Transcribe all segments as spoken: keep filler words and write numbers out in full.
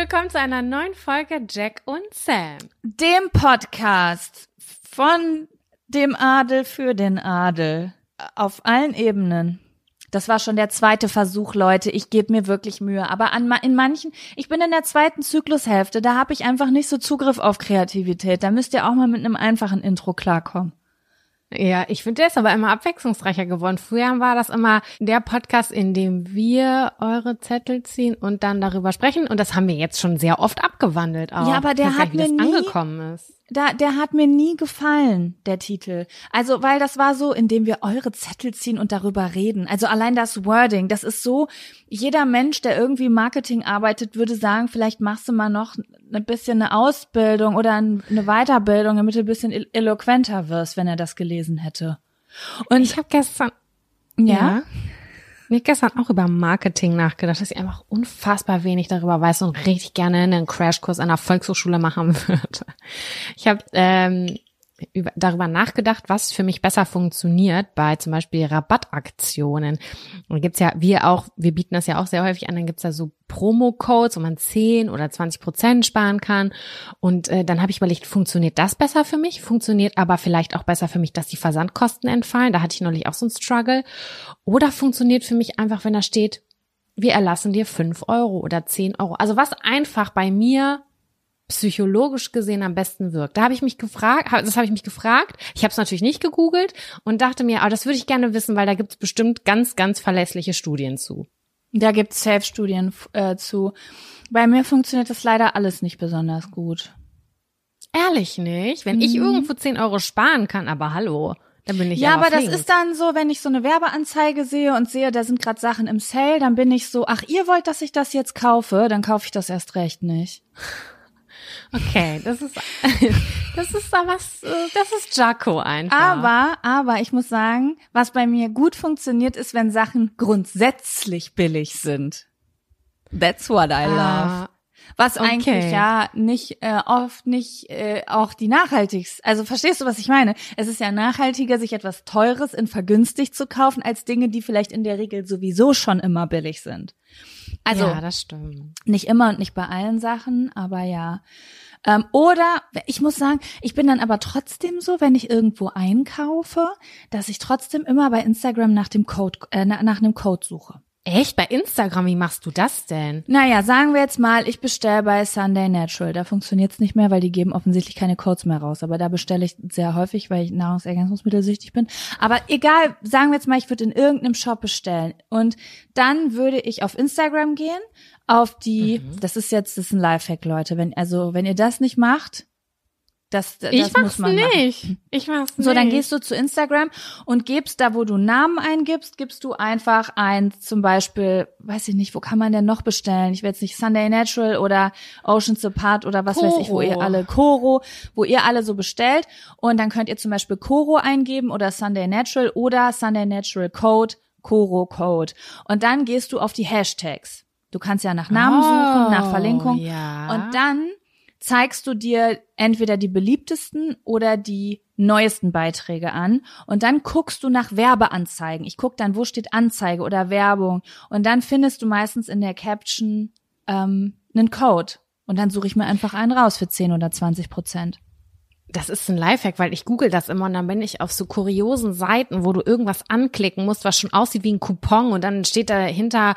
willkommen zu einer neuen Folge Jack und Sam. Dem Podcast von dem Adel für den Adel. Auf allen Ebenen. Das war schon der zweite Versuch, Leute. Ich gebe mir wirklich Mühe. Aber an, in manchen, ich bin in der zweiten Zyklushälfte, da habe ich einfach nicht so Zugriff auf Kreativität. Da müsst ihr auch mal mit einem einfachen Intro klarkommen. Ja, ich finde, der ist aber immer abwechslungsreicher geworden. Früher war das immer der Podcast, in dem wir eure Zettel ziehen und dann darüber sprechen. Und das haben wir jetzt schon sehr oft abgewandelt auch. Ja, aber der hat mir nie, angekommen ist. Da, der hat mir nie gefallen, der Titel. Also, weil das war so, indem wir eure Zettel ziehen und darüber reden. Also allein das Wording, das ist so, jeder Mensch, der irgendwie Marketing arbeitet, würde sagen, vielleicht machst du mal noch ein bisschen eine Ausbildung oder eine Weiterbildung, damit du ein bisschen eloquenter wirst, wenn er das gelesen hätte. Und ich habe gestern, ja, ja ich habe gestern auch über Marketing nachgedacht, dass ich einfach unfassbar wenig darüber weiß und richtig gerne einen Crashkurs an der Volkshochschule machen würde. Ich habe ähm, über, darüber nachgedacht, was für mich besser funktioniert bei zum Beispiel Rabattaktionen. Und gibt's ja, wir auch, wir bieten das ja auch sehr häufig an, dann gibt's da so Promo-Codes, wo man zehn oder zwanzig Prozent sparen kann. Und äh, dann habe ich überlegt, funktioniert das besser für mich? Funktioniert aber vielleicht auch besser für mich, dass die Versandkosten entfallen? Da hatte ich neulich auch so einen Struggle. Oder funktioniert für mich einfach, wenn da steht, wir erlassen dir fünf Euro oder zehn Euro. Also was einfach bei mir psychologisch gesehen am besten wirkt. Da habe ich mich gefragt, das habe ich mich gefragt. Ich habe es natürlich nicht gegoogelt und dachte mir, aber das würde ich gerne wissen, weil da gibt es bestimmt ganz, ganz verlässliche Studien zu. Da gibt's Safe-Studien äh, zu. Bei mir funktioniert das leider alles nicht besonders gut. Ehrlich nicht? Wenn mhm. ich irgendwo zehn Euro sparen kann, aber hallo, dann bin ich ja, aber aber flink. Das ist dann so, wenn ich so eine Werbeanzeige sehe und sehe, da sind gerade Sachen im Sale, dann bin ich so, ach, ihr wollt, dass ich das jetzt kaufe, dann kaufe ich das erst recht nicht. Okay, das ist das ist da was, das ist Jaco einfach. Aber, aber ich muss sagen, was bei mir gut funktioniert, ist, wenn Sachen grundsätzlich billig sind. That's what I love. Ah, was okay. Eigentlich ja nicht äh, oft nicht äh, auch die nachhaltigste. Also verstehst du, was ich meine? Es ist ja nachhaltiger, sich etwas Teures in vergünstigt zu kaufen, als Dinge, die vielleicht in der Regel sowieso schon immer billig sind. Also, ja, das stimmt. Nicht immer und nicht bei allen Sachen, aber ja. Ähm, oder, ich muss sagen, ich bin dann aber trotzdem so, wenn ich irgendwo einkaufe, dass ich trotzdem immer bei Instagram nach dem Code, äh, nach einem Code suche. Echt? Bei Instagram? Wie machst du das denn? Naja, sagen wir jetzt mal, ich bestelle bei Sunday Natural. Da funktioniert's nicht mehr, weil die geben offensichtlich keine Codes mehr raus. Aber da bestelle ich sehr häufig, weil ich nahrungsergänzungsmittelsüchtig bin. Aber egal, sagen wir jetzt mal, ich würde in irgendeinem Shop bestellen. Und dann würde ich auf Instagram gehen, auf die, mhm. das ist jetzt, das ist ein Lifehack, Leute. Wenn, also, wenn ihr das nicht macht, Das, das ich muss man nicht. Machen. Ich mach's nicht. So, dann gehst du zu Instagram und gibst da, wo du Namen eingibst, gibst du einfach ein, zum Beispiel, weiß ich nicht, wo kann man denn noch bestellen? Ich will jetzt nicht Sunday Natural oder Oceans Apart oder was Koro. weiß ich, wo ihr alle, Koro, wo ihr alle so bestellt. Und dann könnt ihr zum Beispiel Koro eingeben oder Sunday Natural oder Sunday Natural Code, Koro Code. Und dann gehst du auf die Hashtags. Du kannst ja nach Namen oh, suchen, nach Verlinkung. Ja. Und dann zeigst du dir entweder die beliebtesten oder die neuesten Beiträge an und dann guckst du nach Werbeanzeigen. Ich guck dann, wo steht Anzeige oder Werbung und dann findest du meistens in der Caption ähm, einen Code und dann suche ich mir einfach einen raus für zehn oder zwanzig Prozent. Das ist ein Lifehack, weil ich google das immer und dann bin ich auf so kuriosen Seiten, wo du irgendwas anklicken musst, was schon aussieht wie ein Coupon und dann steht dahinter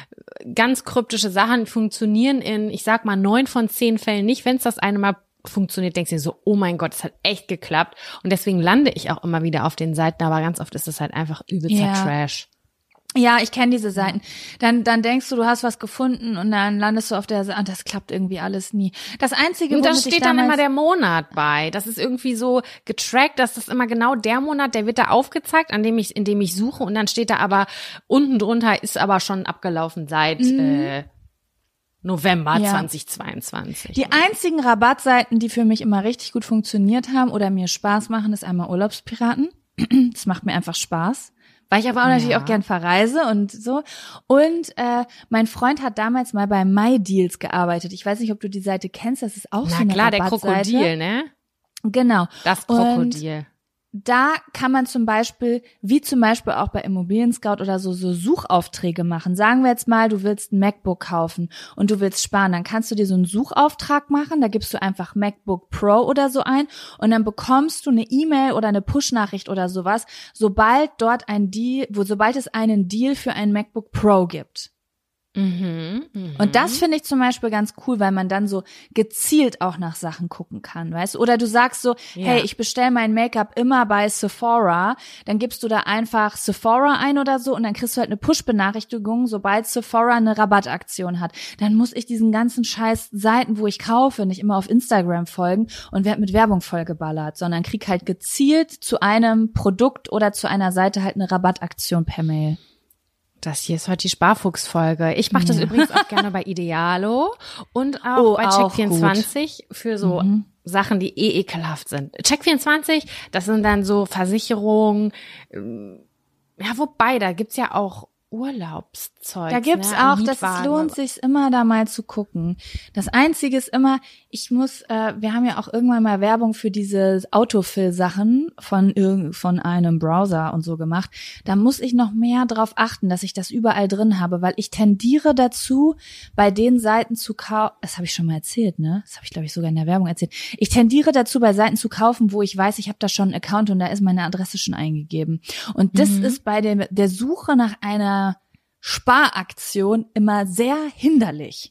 ganz kryptische Sachen, funktionieren in, ich sag mal, neun von zehn Fällen nicht. Wenn es das eine Mal funktioniert, denkst du dir so, oh mein Gott, es hat echt geklappt. Und deswegen lande ich auch immer wieder auf den Seiten, aber ganz oft ist es halt einfach übelster ja. Trash. Ja, ich kenne diese Seiten. Dann dann denkst du, du hast was gefunden und dann landest du auf der Seite, ah, das klappt irgendwie alles nie. Das Einzige, und da womit steht ich dann damals immer der Monat bei. Das ist irgendwie so getrackt, dass das immer genau der Monat, der wird da aufgezeigt, an dem ich, in dem ich suche und dann steht da aber, unten drunter ist aber schon abgelaufen seit mhm. äh, November ja. zweitausendzweiundzwanzig. Die einzigen Rabattseiten, die für mich immer richtig gut funktioniert haben oder mir Spaß machen, ist einmal Urlaubspiraten. Das macht mir einfach Spaß. Weil ich aber auch ja. natürlich auch gern verreise und so. Und äh, mein Freund hat damals mal bei MyDeals gearbeitet. Ich weiß nicht, ob du die Seite kennst. Das ist auch Na so eine klar, Rabattseite. der Krokodil, ne? Genau. Das Krokodil. da kann man zum Beispiel, wie zum Beispiel auch bei Immobilien Scout oder so, so Suchaufträge machen. Sagen wir jetzt mal, du willst ein MacBook kaufen und du willst sparen, dann kannst du dir so einen Suchauftrag machen, da gibst du einfach MacBook Pro oder so ein und dann bekommst du eine E-Mail oder eine Push-Nachricht oder sowas, sobald dort ein Deal, wo sobald es einen Deal für ein MacBook Pro gibt. Mhm, mh. Und das finde ich zum Beispiel ganz cool, weil man dann so gezielt auch nach Sachen gucken kann, weißt du? Oder du sagst so, ja. hey, ich bestelle mein Make-up immer bei Sephora, dann gibst du da einfach Sephora ein oder so und dann kriegst du halt eine Push-Benachrichtigung, sobald Sephora eine Rabattaktion hat. Dann muss ich diesen ganzen scheiß Seiten, wo ich kaufe, nicht immer auf Instagram folgen und werd mit Werbung vollgeballert, sondern krieg halt gezielt zu einem Produkt oder zu einer Seite halt eine Rabattaktion per Mail. Das hier ist heute die Sparfuchs-Folge. Ich mache das ja. übrigens auch gerne bei Idealo und auch oh, bei Check vierundzwanzig gut. Für so mhm. Sachen, die eh ekelhaft sind. Check vierundzwanzig, das sind dann so Versicherungen, ja, wobei, da gibt's ja auch Urlaubszeug. Da gibt's ne, auch, das es lohnt sich immer da mal zu gucken. Das Einzige ist immer, ich muss, äh, wir haben ja auch irgendwann mal Werbung für diese Autofill-Sachen von irgend von einem Browser und so gemacht. Da muss ich noch mehr drauf achten, dass ich das überall drin habe, weil ich tendiere dazu, bei den Seiten zu kaufen, das habe ich schon mal erzählt, ne? Das habe ich, glaube ich, sogar in der Werbung erzählt. Ich tendiere dazu, bei Seiten zu kaufen, wo ich weiß, ich habe da schon einen Account und da ist meine Adresse schon eingegeben. Und das mhm. ist bei der, der Suche nach einer Sparaktion immer sehr hinderlich.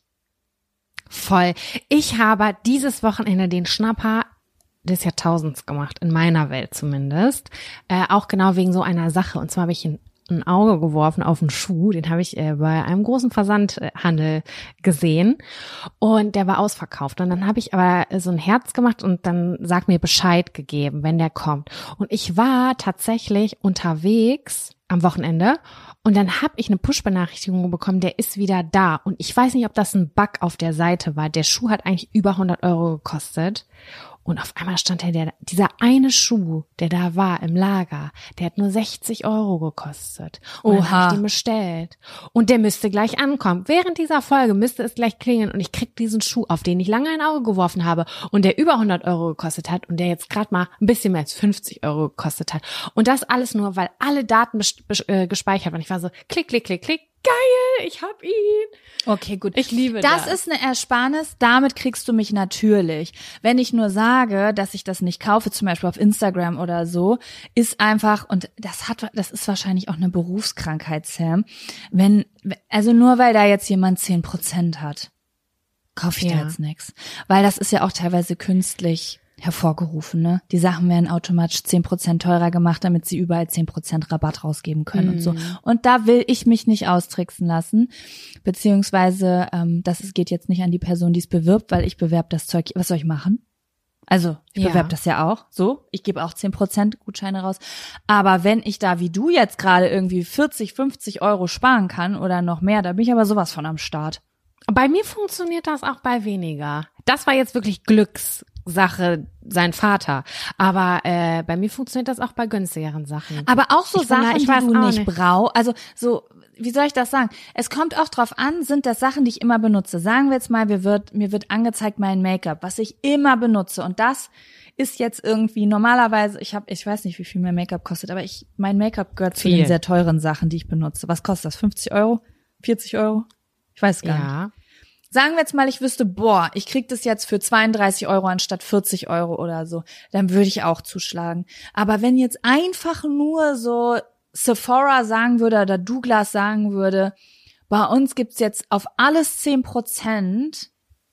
Voll. Ich habe dieses Wochenende den Schnapper des Jahrtausends gemacht, in meiner Welt zumindest. Äh, auch genau wegen so einer Sache. Und zwar habe ich ein, ein Auge geworfen auf einen Schuh, den habe ich äh, bei einem großen Versandhandel gesehen. Und der war ausverkauft. Und dann habe ich aber so ein Herz gemacht und dann sag mir Bescheid gegeben, wenn der kommt. Und ich war tatsächlich unterwegs am Wochenende und dann habe ich eine Push-Benachrichtigung bekommen, der ist wieder da. Und ich weiß nicht, ob das ein Bug auf der Seite war. Der Schuh hat eigentlich über hundert Euro gekostet. Und auf einmal stand der, der, dieser eine Schuh, der da war im Lager, der hat nur sechzig Euro gekostet. Und dann habe ich den bestellt. Und der müsste gleich ankommen. Während dieser Folge müsste es gleich klingeln und ich krieg diesen Schuh, auf den ich lange ein Auge geworfen habe und der über hundert Euro gekostet hat und der jetzt gerade mal ein bisschen mehr als fünfzig Euro gekostet hat. Und das alles nur, weil alle Daten äh, gespeichert waren. Ich war so, klick, klick, klick, klick. Geil, ich hab ihn. Okay, gut. Ich liebe das. Das ist eine Ersparnis, damit kriegst du mich natürlich. Wenn ich nur sage, dass ich das nicht kaufe, zum Beispiel auf Instagram oder so, ist einfach, und das hat, das ist wahrscheinlich auch eine Berufskrankheit, Sam, wenn, also nur weil da jetzt jemand zehn Prozent hat, kaufe ich ja. da jetzt nichts. Weil das ist ja auch teilweise künstlich hervorgerufen, ne? Die Sachen werden automatisch zehn Prozent teurer gemacht, damit sie überall zehn Prozent Rabatt rausgeben können mm. und so. Und da will ich mich nicht austricksen lassen, beziehungsweise ähm, das geht jetzt nicht an die Person, die es bewirbt, weil ich bewerbe das Zeug. Was soll ich machen? Also, ich ja. bewerbe das ja auch, so. Ich gebe auch zehn Prozent Gutscheine raus. Aber wenn ich da, wie du jetzt gerade, irgendwie vierzig, fünfzig Euro sparen kann oder noch mehr, da bin ich aber sowas von am Start. Bei mir funktioniert das auch bei weniger. Das war jetzt wirklich Glücks Sache sein Vater. Aber äh, bei mir funktioniert das auch bei günstigeren Sachen. Aber auch so ich Sachen, finde, ich die weiß du nicht, nicht brauchst. Also so, wie soll ich das sagen? Es kommt auch drauf an, sind das Sachen, die ich immer benutze. Sagen wir jetzt mal, mir wird, mir wird angezeigt mein Make-up, was ich immer benutze. Und das ist jetzt irgendwie normalerweise, ich habe, ich weiß nicht, wie viel mein Make-up kostet, aber ich, mein Make-up gehört zu den sehr teuren Sachen, die ich benutze. Was kostet das? fünfzig Euro? vierzig Euro? Ich weiß gar ja. nicht. Sagen wir jetzt mal, ich wüsste, boah, ich krieg das jetzt für zweiunddreißig Euro anstatt vierzig Euro oder so, dann würde ich auch zuschlagen. Aber wenn jetzt einfach nur so Sephora sagen würde oder Douglas sagen würde, bei uns gibt's jetzt auf alles zehn Prozent,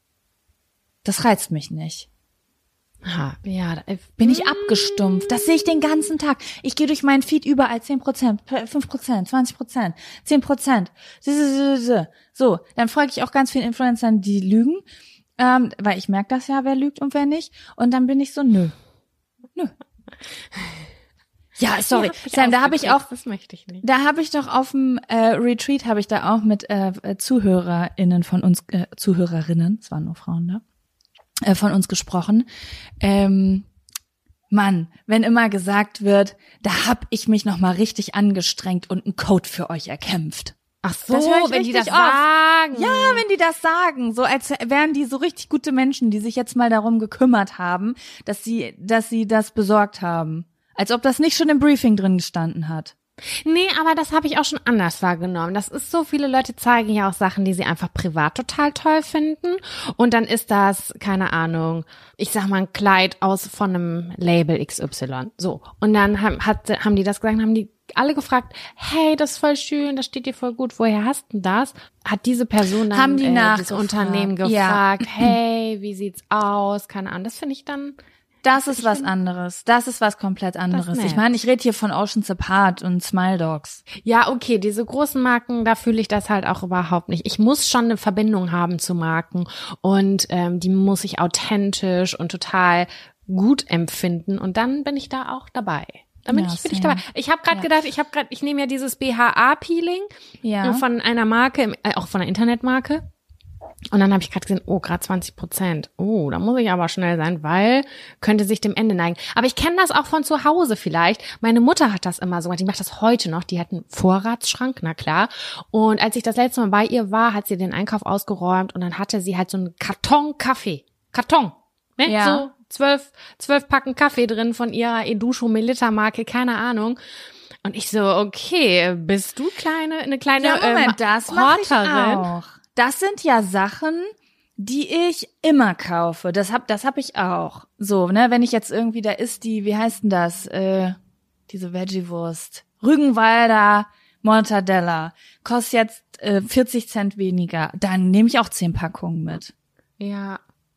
das reizt mich nicht. Ha, ja, da bin ich abgestumpft. Das sehe ich den ganzen Tag. Ich gehe durch meinen Feed überall zehn Prozent, fünf Prozent, zwanzig Prozent, zehn Prozent. So, dann folge ich auch ganz vielen Influencern, die lügen, ähm, weil ich merke das ja, wer lügt und wer nicht. Und dann bin ich so, nö, nö. Ja, sorry, ja, Sam, da habe ich auch, das möchte ich nicht. Da habe ich doch auf dem äh, Retreat habe ich da auch mit äh, ZuhörerInnen von uns, äh, Zuhörerinnen, es waren nur Frauen da, äh, von uns gesprochen. Ähm, Mann, wenn immer gesagt wird, da hab ich mich noch mal richtig angestrengt und einen Code für euch erkämpft. Ach so, das höre ich wenn die das oft. sagen. Ja, wenn die das sagen, so als wären die so richtig gute Menschen, die sich jetzt mal darum gekümmert haben, dass sie, dass sie das besorgt haben. Als ob das nicht schon im Briefing drin gestanden hat. Nee, aber das habe ich auch schon anders wahrgenommen. Das ist so, viele Leute zeigen ja auch Sachen, die sie einfach privat total toll finden. Und dann ist das, keine Ahnung, ich sag mal ein Kleid aus von einem Label X Y. So. Und dann haben, hat, haben die das gesagt, haben die alle gefragt, hey, das ist voll schön, das steht dir voll gut, woher hast du das? Hat diese Person dann haben die äh, nach das Unternehmen gefragt, ja. Hey, wie sieht's aus? Keine Ahnung, das finde ich dann... Das ist was anderes. Das ist was komplett anderes. Ich meine, ich rede hier von Oceans Apart und Smile Dogs. Ja, okay, diese großen Marken, da fühle ich das halt auch überhaupt nicht. Ich muss schon eine Verbindung haben zu Marken und ähm, die muss ich authentisch und total gut empfinden und dann bin ich da auch dabei. Dann bin, ja, ich, bin ich dabei. Ich habe gerade ja. gedacht, ich habe gerade, ich nehme ja dieses B H A-Peeling ja. von einer Marke, äh, auch von einer Internetmarke. Und dann habe ich gerade gesehen, oh, gerade zwanzig Prozent. Oh, da muss ich aber schnell sein, weil könnte sich dem Ende neigen. Aber ich kenne das auch von zu Hause vielleicht. Meine Mutter hat das immer so, die macht das heute noch. Die hat einen Vorratsschrank, na klar. Und als ich das letzte Mal bei ihr war, hat sie den Einkauf ausgeräumt und dann hatte sie halt so einen Karton Kaffee. Karton, ne? Ja. So zwölf, zwölf Packen Kaffee drin von ihrer Edusho Melita Marke, keine Ahnung. Und ich so, okay, bist du kleine, eine kleine ja, Moment, ähm, das mach ich auch. Das sind ja Sachen, die ich immer kaufe. Das hab, das hab ich auch. So, ne, wenn ich jetzt irgendwie, da ist die, wie heißt denn das, äh, diese Veggie-Wurst, Rügenwalder Mortadella, kostet jetzt äh, vierzig Cent weniger. Dann nehme ich auch zehn Packungen mit. Ja.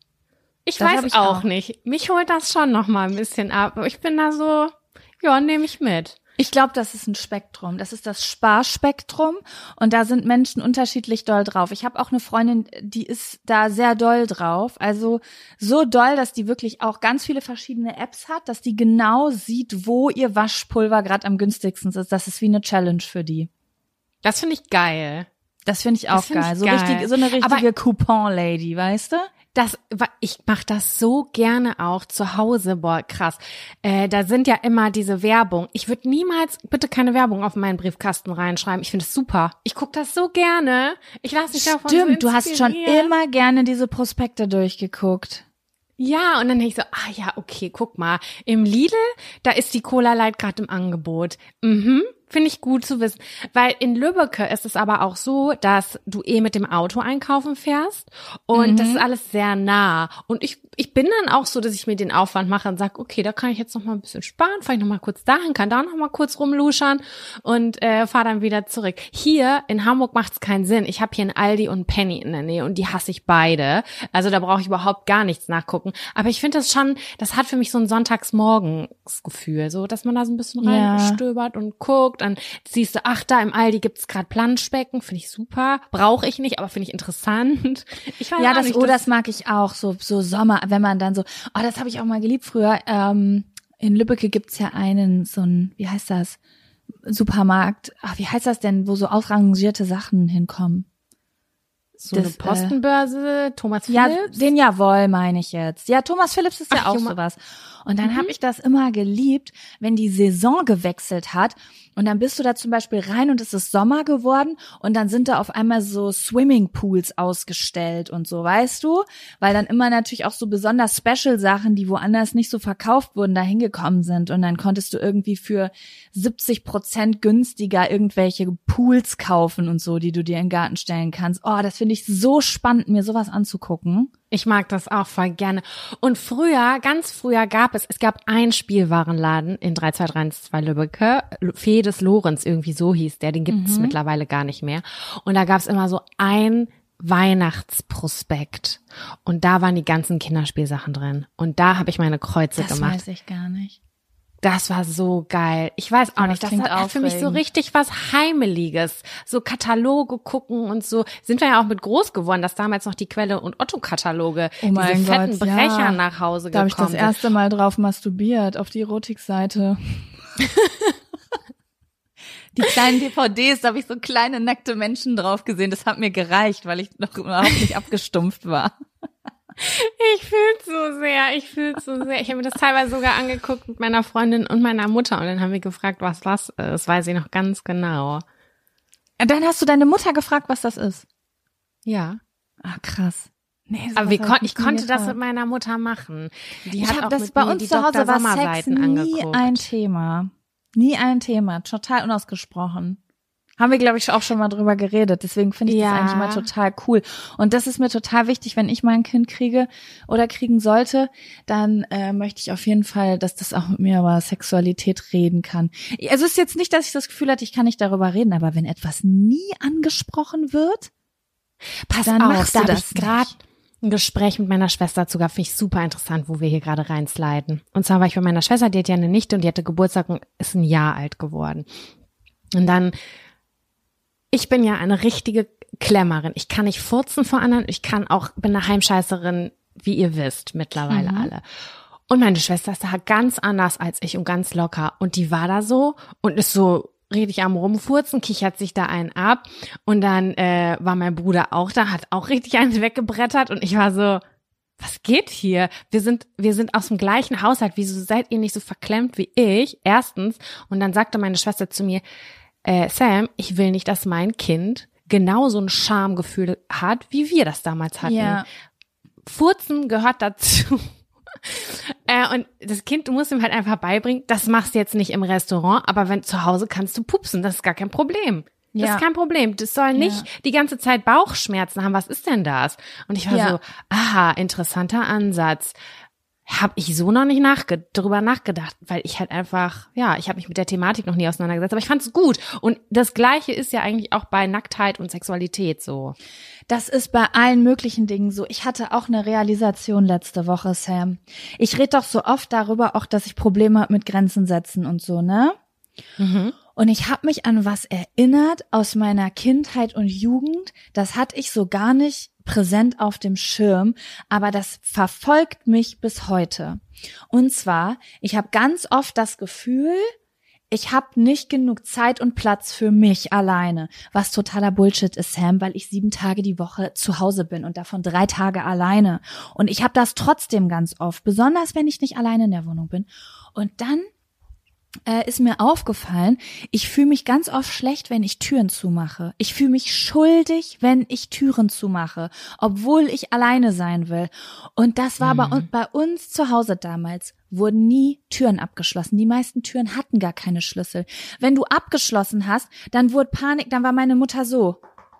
Ich das weiß ich auch, auch nicht. Mich holt das schon noch mal ein bisschen ab. Ich bin da so, ja, nehme ich mit. Ich glaube, das ist ein Spektrum. Das ist das Sparspektrum und da sind Menschen unterschiedlich doll drauf. Ich habe auch eine Freundin, die ist da sehr doll drauf. Also so doll, dass die wirklich auch ganz viele verschiedene Apps hat, dass die genau sieht, wo ihr Waschpulver gerade am günstigsten ist. Das ist wie eine Challenge für die. Das finde ich geil. Das finde ich auch find geil. Ich so geil. Richtig, so eine richtige Coupon-Lady, weißt du? Das, ich mache das so gerne auch zu Hause, boah, krass. Äh, da sind ja immer diese Werbung. Ich würde niemals bitte keine Werbung auf meinen Briefkasten reinschreiben. Ich finde es super. Ich gucke das so gerne. Ich lasse mich davon so Stimmt, du hast schon immer gerne diese Prospekte durchgeguckt. Ja, und dann denke ich so, ah ja, okay, guck mal, im Lidl, da ist die Cola Light gerade im Angebot. Mhm. Finde ich gut zu wissen, weil in Lübbecke ist es aber auch so, dass du eh mit dem Auto einkaufen fährst und mhm. das ist alles sehr nah und ich ich bin dann auch so, dass ich mir den Aufwand mache und sage, okay, da kann ich jetzt noch mal ein bisschen sparen, fahre ich noch mal kurz dahin, kann da noch mal kurz rumluschern und äh, fahre dann wieder zurück. Hier in Hamburg macht es keinen Sinn. Ich habe hier einen Aldi und einen Penny in der Nähe und die hasse ich beide. Also da brauche ich überhaupt gar nichts nachgucken. Aber ich finde das schon, das hat für mich so ein Sonntagsmorgensgefühl, so dass man da so ein bisschen reingestöbert ja. und guckt. Dann siehst du, ach, da im Aldi gibt's gerade Planschbecken, finde ich super. Brauche ich nicht, aber finde ich interessant. Ich weiß ja, auch das, nicht, oh, das mag ich auch, so so Sommer, wenn man dann so, oh, das habe ich auch mal geliebt früher. Ähm, in Lübbecke gibt's ja einen, so ein, wie heißt das, Supermarkt, ach, wie heißt das denn, wo so ausrangierte Sachen hinkommen? So das, eine Postenbörse, äh, Thomas ja, Philips? Den Jawohl, meine ich jetzt. Ja, Thomas Philips ist ja ach, auch Junge. sowas. Und dann mhm. habe ich das immer geliebt, wenn die Saison gewechselt hat und dann bist du da zum Beispiel rein und es ist Sommer geworden und dann sind da auf einmal so Swimmingpools ausgestellt und so, weißt du? Weil dann immer natürlich auch so besonders Special-Sachen, die woanders nicht so verkauft wurden, da hingekommen sind und dann konntest du irgendwie für siebzig Prozent günstiger irgendwelche Pools kaufen und so, die du dir in den Garten stellen kannst. Oh, das finde ich so spannend, mir sowas anzugucken. Ich mag das auch voll gerne. Und früher, ganz früher gab es, es gab einen Spielwarenladen in drei zwei drei eins zwei Lübbecke, Fee des Lorenz, irgendwie so hieß der, den gibt es mhm. mittlerweile gar nicht mehr. Und da gab es immer so ein Weihnachtsprospekt. Und da waren die ganzen Kinderspielsachen drin. Und da habe ich meine Kreuze das gemacht. Das weiß ich gar nicht. Das war so geil. Ich weiß auch ja, nicht, das hat aufregend. Für mich so richtig was Heimeliges. So Kataloge gucken und so. Sind wir ja auch mit groß geworden, dass damals noch die Quelle- und Otto-Kataloge, oh diese fetten Gott, Brecher ja. nach Hause da gekommen sind. Da habe ich das erste Mal drauf masturbiert, auf die Erotikseite. Die kleinen D V Ds, da habe ich so kleine nackte Menschen drauf gesehen. Das hat mir gereicht, weil ich noch überhaupt nicht abgestumpft war. Ich fühl's so sehr, ich fühl's so sehr. Ich habe mir das teilweise sogar angeguckt mit meiner Freundin und meiner Mutter und dann haben wir gefragt, was das ist. Das weiß ich noch ganz genau. Dann hast du deine Mutter gefragt, was das ist? Ja. Ah, krass. Nee, aber wie kon- ich konnte das mit meiner Mutter machen. Die ich hat hab auch das mit bei mir uns die zu Hause Doktor war Sex Sommer-Seiten nie angeguckt. ein Thema. Nie ein Thema. Total unausgesprochen. Haben wir, glaube ich, auch schon mal drüber geredet. Deswegen finde ich ja. das eigentlich immer total cool. Und das ist mir total wichtig, wenn ich mal ein Kind kriege oder kriegen sollte, dann äh, möchte ich auf jeden Fall, dass das auch mit mir über Sexualität reden kann. Also es ist jetzt nicht, dass ich das Gefühl hatte, ich kann nicht darüber reden, aber wenn etwas nie angesprochen wird, pass dann auf, machst da du habe das ich gerade ein Gespräch mit meiner Schwester zu gehabt, finde ich super interessant, wo wir hier gerade reinsliden. Und zwar war ich bei meiner Schwester, die hat ja eine Nichte und die hatte Geburtstag und ist ein Jahr alt geworden. Und dann ich bin ja eine richtige Klemmerin. Ich kann nicht furzen vor anderen. Ich kann auch, bin eine Heimscheißerin, wie ihr wisst, mittlerweile mhm. alle. Und meine Schwester ist da ganz anders als ich und ganz locker. Und die war da so und ist so richtig am Rumfurzen, kichert sich da einen ab. Und dann äh, war mein Bruder auch da, hat auch richtig einen weggebrettert. Und ich war so, was geht hier? Wir sind, wir sind aus dem gleichen Haushalt. Wieso seid ihr nicht so verklemmt wie ich? Erstens. Und dann sagte meine Schwester zu mir, Äh, Sam, ich will nicht, dass mein Kind genauso ein Schamgefühl hat, wie wir das damals hatten. Ja. Furzen gehört dazu. äh, und das Kind, du musst ihm halt einfach beibringen, das machst du jetzt nicht im Restaurant, aber wenn zu Hause kannst du pupsen, das ist gar kein Problem. Das ja. ist kein Problem. Das soll nicht ja. die ganze Zeit Bauchschmerzen haben. Was ist denn das? Und ich war ja. so, aha, interessanter Ansatz. Habe ich so noch nicht nachge- drüber nachgedacht, weil ich halt einfach, ja, ich habe mich mit der Thematik noch nie auseinandergesetzt, aber ich fand es gut. Und das Gleiche ist ja eigentlich auch bei Nacktheit und Sexualität so. Das ist bei allen möglichen Dingen so. Ich hatte auch eine Realisation letzte Woche, Sam. Ich rede doch so oft darüber, auch dass ich Probleme habe mit Grenzen setzen und so, ne? Mhm. Und ich habe mich an was erinnert aus meiner Kindheit und Jugend. Das hatte ich so gar nicht präsent auf dem Schirm, aber das verfolgt mich bis heute. Und zwar, ich habe ganz oft das Gefühl, ich habe nicht genug Zeit und Platz für mich alleine, was totaler Bullshit ist, Sam, weil ich sieben Tage die Woche zu Hause bin und davon drei Tage alleine. Und ich habe das trotzdem ganz oft, besonders wenn ich nicht alleine in der Wohnung bin. Und dann Äh, ist mir aufgefallen, ich fühle mich ganz oft schlecht, wenn ich Türen zumache. Ich fühle mich schuldig, wenn ich Türen zumache, obwohl ich alleine sein will. Und das war mhm. bei, bei uns zu Hause damals, wurden nie Türen abgeschlossen. Die meisten Türen hatten gar keine Schlüssel. Wenn du abgeschlossen hast, dann wurde Panik, dann war meine Mutter so,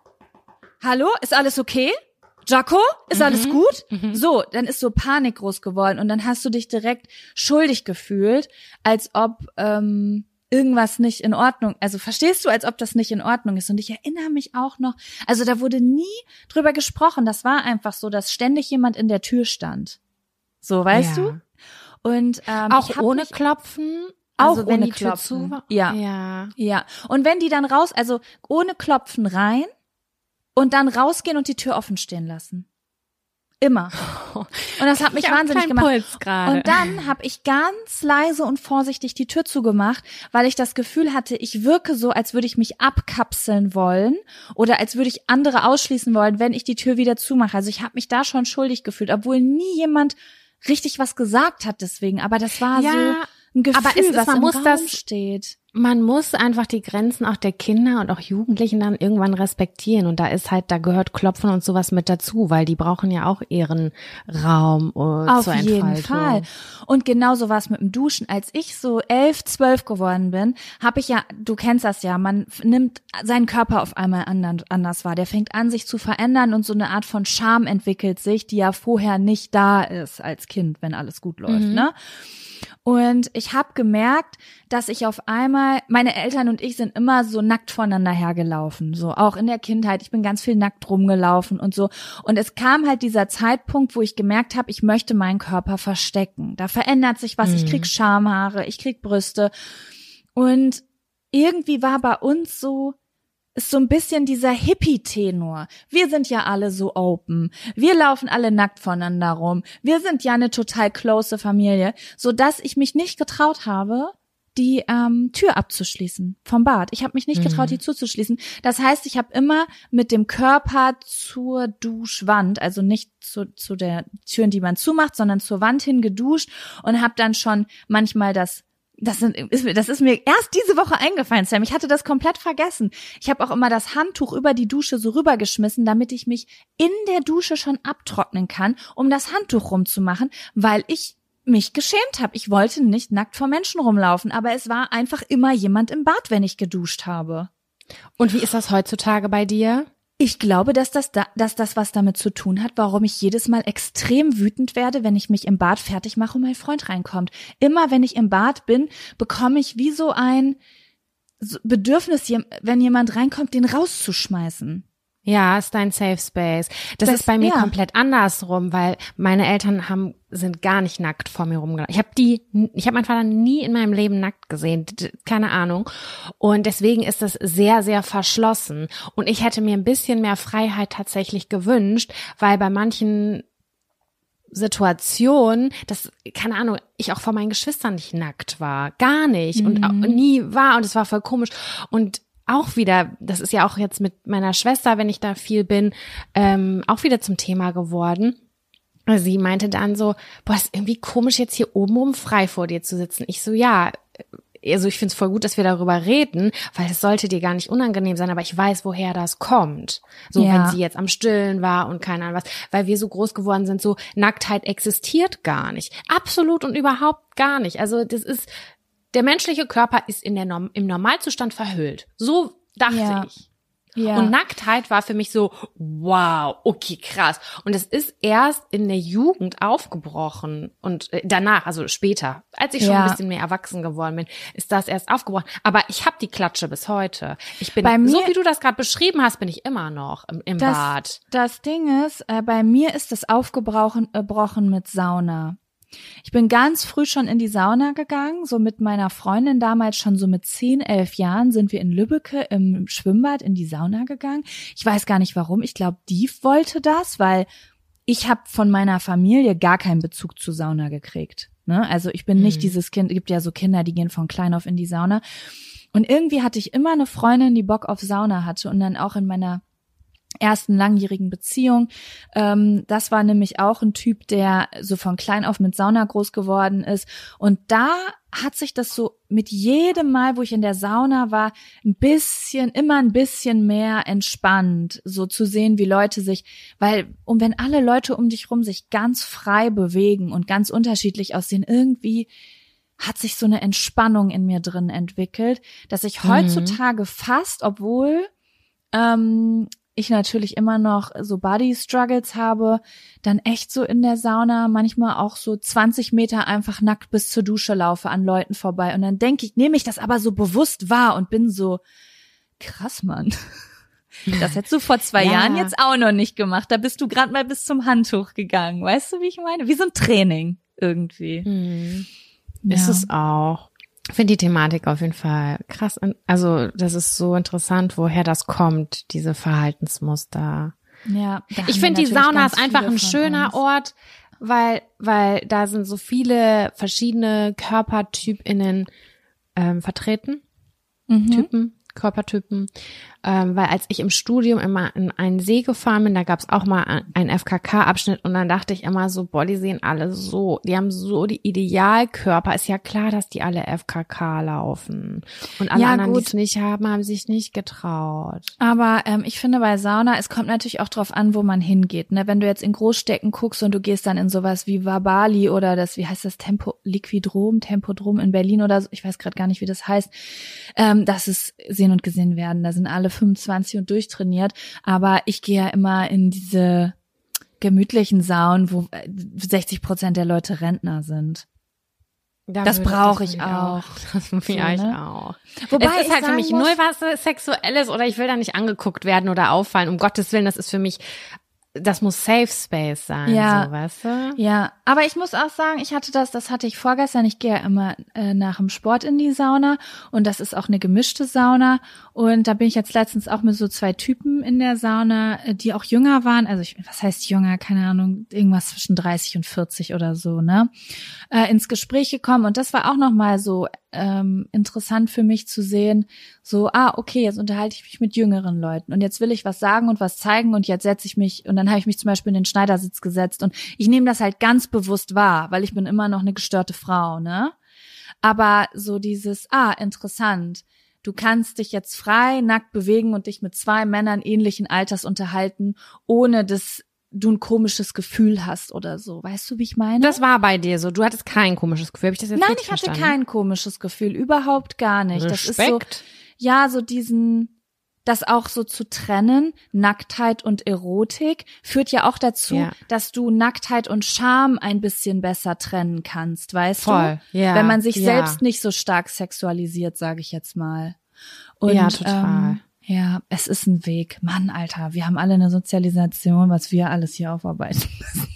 hallo, ist alles okay? Jaco, ist mhm. alles gut? Mhm. So, dann ist so Panik groß geworden und dann hast du dich direkt schuldig gefühlt, als ob ähm, irgendwas nicht in Ordnung, also verstehst du, als ob das nicht in Ordnung ist. Und ich erinnere mich auch noch, also da wurde nie drüber gesprochen, das war einfach so, dass ständig jemand in der Tür stand. So, weißt ja. du? Und ähm, auch ohne mich, Klopfen? Auch also ohne wenn die Klopfen. Tür zu war? Ja. ja. Ja. Und wenn die dann raus, also ohne Klopfen rein, und dann rausgehen und die Tür offen stehen lassen. Immer. Und das hat mich wahnsinnig gemacht. Puls gerade. Und dann habe ich ganz leise und vorsichtig die Tür zugemacht, weil ich das Gefühl hatte, ich wirke so, als würde ich mich abkapseln wollen oder als würde ich andere ausschließen wollen, wenn ich die Tür wieder zumache. Also ich habe mich da schon schuldig gefühlt, obwohl nie jemand richtig was gesagt hat deswegen. Aber das war ja, so ein Gefühl, aber es ist, was man im muss Raum das steht. Man muss einfach die Grenzen auch der Kinder und auch Jugendlichen dann irgendwann respektieren. Und da ist halt, da gehört Klopfen und sowas mit dazu, weil die brauchen ja auch ihren Raum uh, Auf zur Entfaltung. jeden Fall. Und genauso war es mit dem Duschen. Als ich so elf, zwölf geworden bin, habe ich ja, du kennst das ja, man nimmt seinen Körper auf einmal anders wahr. Der fängt an, sich zu verändern und so eine Art von Scham entwickelt sich, die ja vorher nicht da ist als Kind, wenn alles gut läuft, mhm. ne? Und ich habe gemerkt, dass ich auf einmal, meine Eltern und ich sind immer so nackt voneinander hergelaufen, so auch in der Kindheit. Ich bin ganz viel nackt rumgelaufen und so. Und es kam halt dieser Zeitpunkt, wo ich gemerkt habe, ich möchte meinen Körper verstecken. Da verändert sich was. Mhm. Ich krieg Schamhaare, ich krieg Brüste. Und irgendwie war bei uns so, ist so ein bisschen dieser Hippie-Tenor. Wir sind ja alle so open. Wir laufen alle nackt voneinander rum. Wir sind ja eine total close Familie, so dass ich mich nicht getraut habe, die ähm, Tür abzuschließen vom Bad. Ich habe mich nicht getraut, die zuzuschließen. Das heißt, ich habe immer mit dem Körper zur Duschwand, also nicht zu, zu der Türen, die man zumacht, sondern zur Wand hin geduscht und habe dann schon manchmal das Das, sind, ist, das ist mir erst diese Woche eingefallen, Sam. Ich hatte das komplett vergessen. Ich habe auch immer das Handtuch über die Dusche so rübergeschmissen, damit ich mich in der Dusche schon abtrocknen kann, um das Handtuch rumzumachen, weil ich mich geschämt habe. Ich wollte nicht nackt vor Menschen rumlaufen, aber es war einfach immer jemand im Bad, wenn ich geduscht habe. Und wie ist das heutzutage bei dir? Ich glaube, dass das, da, dass das was damit zu tun hat, warum ich jedes Mal extrem wütend werde, wenn ich mich im Bad fertig mache und mein Freund reinkommt. Immer wenn ich im Bad bin, bekomme ich wie so ein Bedürfnis, wenn jemand reinkommt, den rauszuschmeißen. Ja, ist dein Safe Space. Das, das ist bei mir ja. komplett andersrum, weil meine Eltern haben sind gar nicht nackt vor mir rumgelaufen. Ich habe die, ich habe meinen Vater nie in meinem Leben nackt gesehen, keine Ahnung. Und deswegen ist das sehr, sehr verschlossen. Und ich hätte mir ein bisschen mehr Freiheit tatsächlich gewünscht, weil bei manchen Situationen, das, keine Ahnung, ich auch vor meinen Geschwistern nicht nackt war, gar nicht mhm. und auch nie war und es war voll komisch und auch wieder, das ist ja auch jetzt mit meiner Schwester, wenn ich da viel bin, ähm, auch wieder zum Thema geworden. Sie meinte dann so, boah, ist irgendwie komisch, jetzt hier oben rum frei vor dir zu sitzen. Ich so, ja, also ich find's voll gut, dass wir darüber reden, weil es sollte dir gar nicht unangenehm sein, aber ich weiß, woher das kommt. So, ja. wenn sie jetzt am Stillen war und keine Ahnung was, weil wir so groß geworden sind, so Nacktheit existiert gar nicht. Absolut und überhaupt gar nicht. Also das ist, der menschliche Körper ist in der Norm- im Normalzustand verhüllt. So dachte ja. ich. Ja. Und Nacktheit war für mich so, wow, okay, krass. Und es ist erst in der Jugend aufgebrochen und danach, also später, als ich schon ja. ein bisschen mehr erwachsen geworden bin, ist das erst aufgebrochen. Aber ich habe die Klatsche bis heute. Ich bin, bei mir, so wie du das gerade beschrieben hast, bin ich immer noch im, im das, Bad. Das Ding ist, äh, bei mir ist es aufgebrochen äh, mit Sauna. Ich bin ganz früh schon in die Sauna gegangen, so mit meiner Freundin damals schon so mit zehn, elf Jahren sind wir in Lübbecke im Schwimmbad in die Sauna gegangen. Ich weiß gar nicht warum, ich glaube, die wollte das, weil ich habe von meiner Familie gar keinen Bezug zu Sauna gekriegt. Ne? Also ich bin mhm. nicht dieses Kind, es gibt ja so Kinder, die gehen von klein auf in die Sauna. Und irgendwie hatte ich immer eine Freundin, die Bock auf Sauna hatte und dann auch in meiner ersten langjährigen Beziehung. Ähm, das war nämlich auch ein Typ, der so von klein auf mit Sauna groß geworden ist. Und da hat sich das so mit jedem Mal, wo ich in der Sauna war, ein bisschen, immer ein bisschen mehr entspannt, so zu sehen, wie Leute sich, weil, und wenn alle Leute um dich rum sich ganz frei bewegen und ganz unterschiedlich aussehen, irgendwie hat sich so eine Entspannung in mir drin entwickelt, dass ich heutzutage mhm. fast, obwohl ähm, ich natürlich immer noch so Body-Struggles habe, dann echt so in der Sauna manchmal auch so zwanzig Meter einfach nackt bis zur Dusche laufe an Leuten vorbei. Und dann denke ich, nehme ich das aber so bewusst wahr und bin so, krass, Mann. Das hättest du vor zwei ja. Jahren jetzt auch noch nicht gemacht. Da bist du gerade mal bis zum Handtuch gegangen. Weißt du, wie ich meine? Wie so ein Training irgendwie. Mhm. Ja. Ist es auch. Ich finde die Thematik auf jeden Fall krass. Also das ist so interessant, woher das kommt, diese Verhaltensmuster. Ja. Ich finde, die Sauna ist einfach ein schöner uns. Ort, weil weil da sind so viele verschiedene KörpertypInnen ähm, vertreten. Mhm. Typen, Körpertypen. Ähm, weil als ich im Studium immer in einen See gefahren bin, da gab es auch mal einen F K K-Abschnitt und dann dachte ich immer so, boah, die sehen alle so, die haben so die Idealkörper. Ist ja klar, dass die alle F K K laufen. Und alle ja, anderen, die es nicht haben, haben sich nicht getraut. Aber ähm, ich finde bei Sauna, es kommt natürlich auch drauf an, wo man hingeht. Ne? Wenn du jetzt in Großstädten guckst und du gehst dann in sowas wie Vabali oder das, wie heißt das, Tempo, Liquidrom, Tempodrom in Berlin oder so, ich weiß gerade gar nicht, wie das heißt, ähm, das ist sehen und gesehen werden. Da sind alle fünfundzwanzig und durchtrainiert, aber ich gehe ja immer in diese gemütlichen Saunen, wo sechzig Prozent der Leute Rentner sind. Da das brauche ich auch. auch. Das will so, ich ne? auch. Wobei es ist halt für mich null was Sexuelles oder ich will da nicht angeguckt werden oder auffallen. Um Gottes Willen, das ist für mich, das muss Safe Space sein, ja. so, weißt du? Ja, aber ich muss auch sagen, ich hatte das, das hatte ich vorgestern. Ich gehe ja immer äh, nach dem Sport in die Sauna und das ist auch eine gemischte Sauna. Und da bin ich jetzt letztens auch mit so zwei Typen in der Sauna, die auch jünger waren. Also ich, was heißt jünger? Keine Ahnung, irgendwas zwischen dreißig und vierzig oder so, ne? Äh, ins Gespräch gekommen und das war auch nochmal so ähm, interessant für mich zu sehen, so, ah, okay, jetzt unterhalte ich mich mit jüngeren Leuten und jetzt will ich was sagen und was zeigen und jetzt setze ich mich und dann habe ich mich zum Beispiel in den Schneidersitz gesetzt und ich nehme das halt ganz bewusst wahr, weil ich bin immer noch eine gestörte Frau, ne? Aber so dieses, ah, interessant, du kannst dich jetzt frei, nackt bewegen und dich mit zwei Männern ähnlichen Alters unterhalten, ohne dass du ein komisches Gefühl hast oder so. Weißt du, wie ich meine? Das war bei dir so. Du hattest kein komisches Gefühl. Hab ich das jetzt Nein, richtig ich hatte verstanden? kein komisches Gefühl. Überhaupt gar nicht. Respekt. Das ist so, ja, so diesen, das auch so zu trennen, Nacktheit und Erotik, führt ja auch dazu, ja. dass du Nacktheit und Scham ein bisschen besser trennen kannst, weißt Voll. du? Ja. Wenn man sich ja. selbst nicht so stark sexualisiert, sage ich jetzt mal. Und, ja, total. Ähm, ja, es ist ein Weg. Mann, Alter, wir haben alle eine Sozialisation, was wir alles hier aufarbeiten müssen.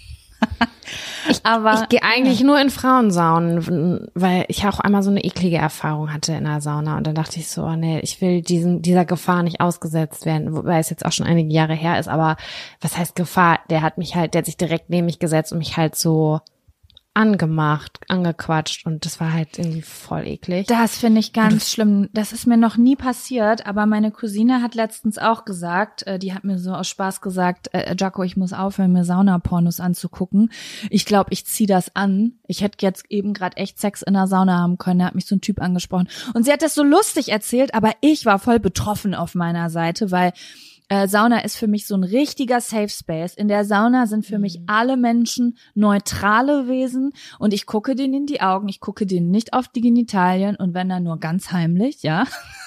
Ich, Aber ich gehe eigentlich ja. nur in Frauensaunen, weil ich auch einmal so eine eklige Erfahrung hatte in der Sauna und dann dachte ich so, oh nee, ich will diesen dieser Gefahr nicht ausgesetzt werden, wobei es jetzt auch schon einige Jahre her ist, aber was heißt Gefahr? Der hat mich halt, der hat sich direkt neben mich gesetzt und mich halt so angemacht, angequatscht und das war halt irgendwie voll eklig. Das finde ich ganz schlimm. Das ist mir noch nie passiert, aber meine Cousine hat letztens auch gesagt, äh, die hat mir so aus Spaß gesagt, äh, Jaco, ich muss aufhören, mir Saunapornos anzugucken. Ich glaube, ich zieh das an. Ich hätte jetzt eben gerade echt Sex in der Sauna haben können. Da hat mich so ein Typ angesprochen. Und sie hat das so lustig erzählt, aber ich war voll betroffen auf meiner Seite, weil Äh, Sauna ist für mich so ein richtiger Safe Space. In der Sauna sind für mhm. mich alle Menschen neutrale Wesen und ich gucke denen in die Augen, ich gucke denen nicht auf die Genitalien und wenn dann nur ganz heimlich, ja,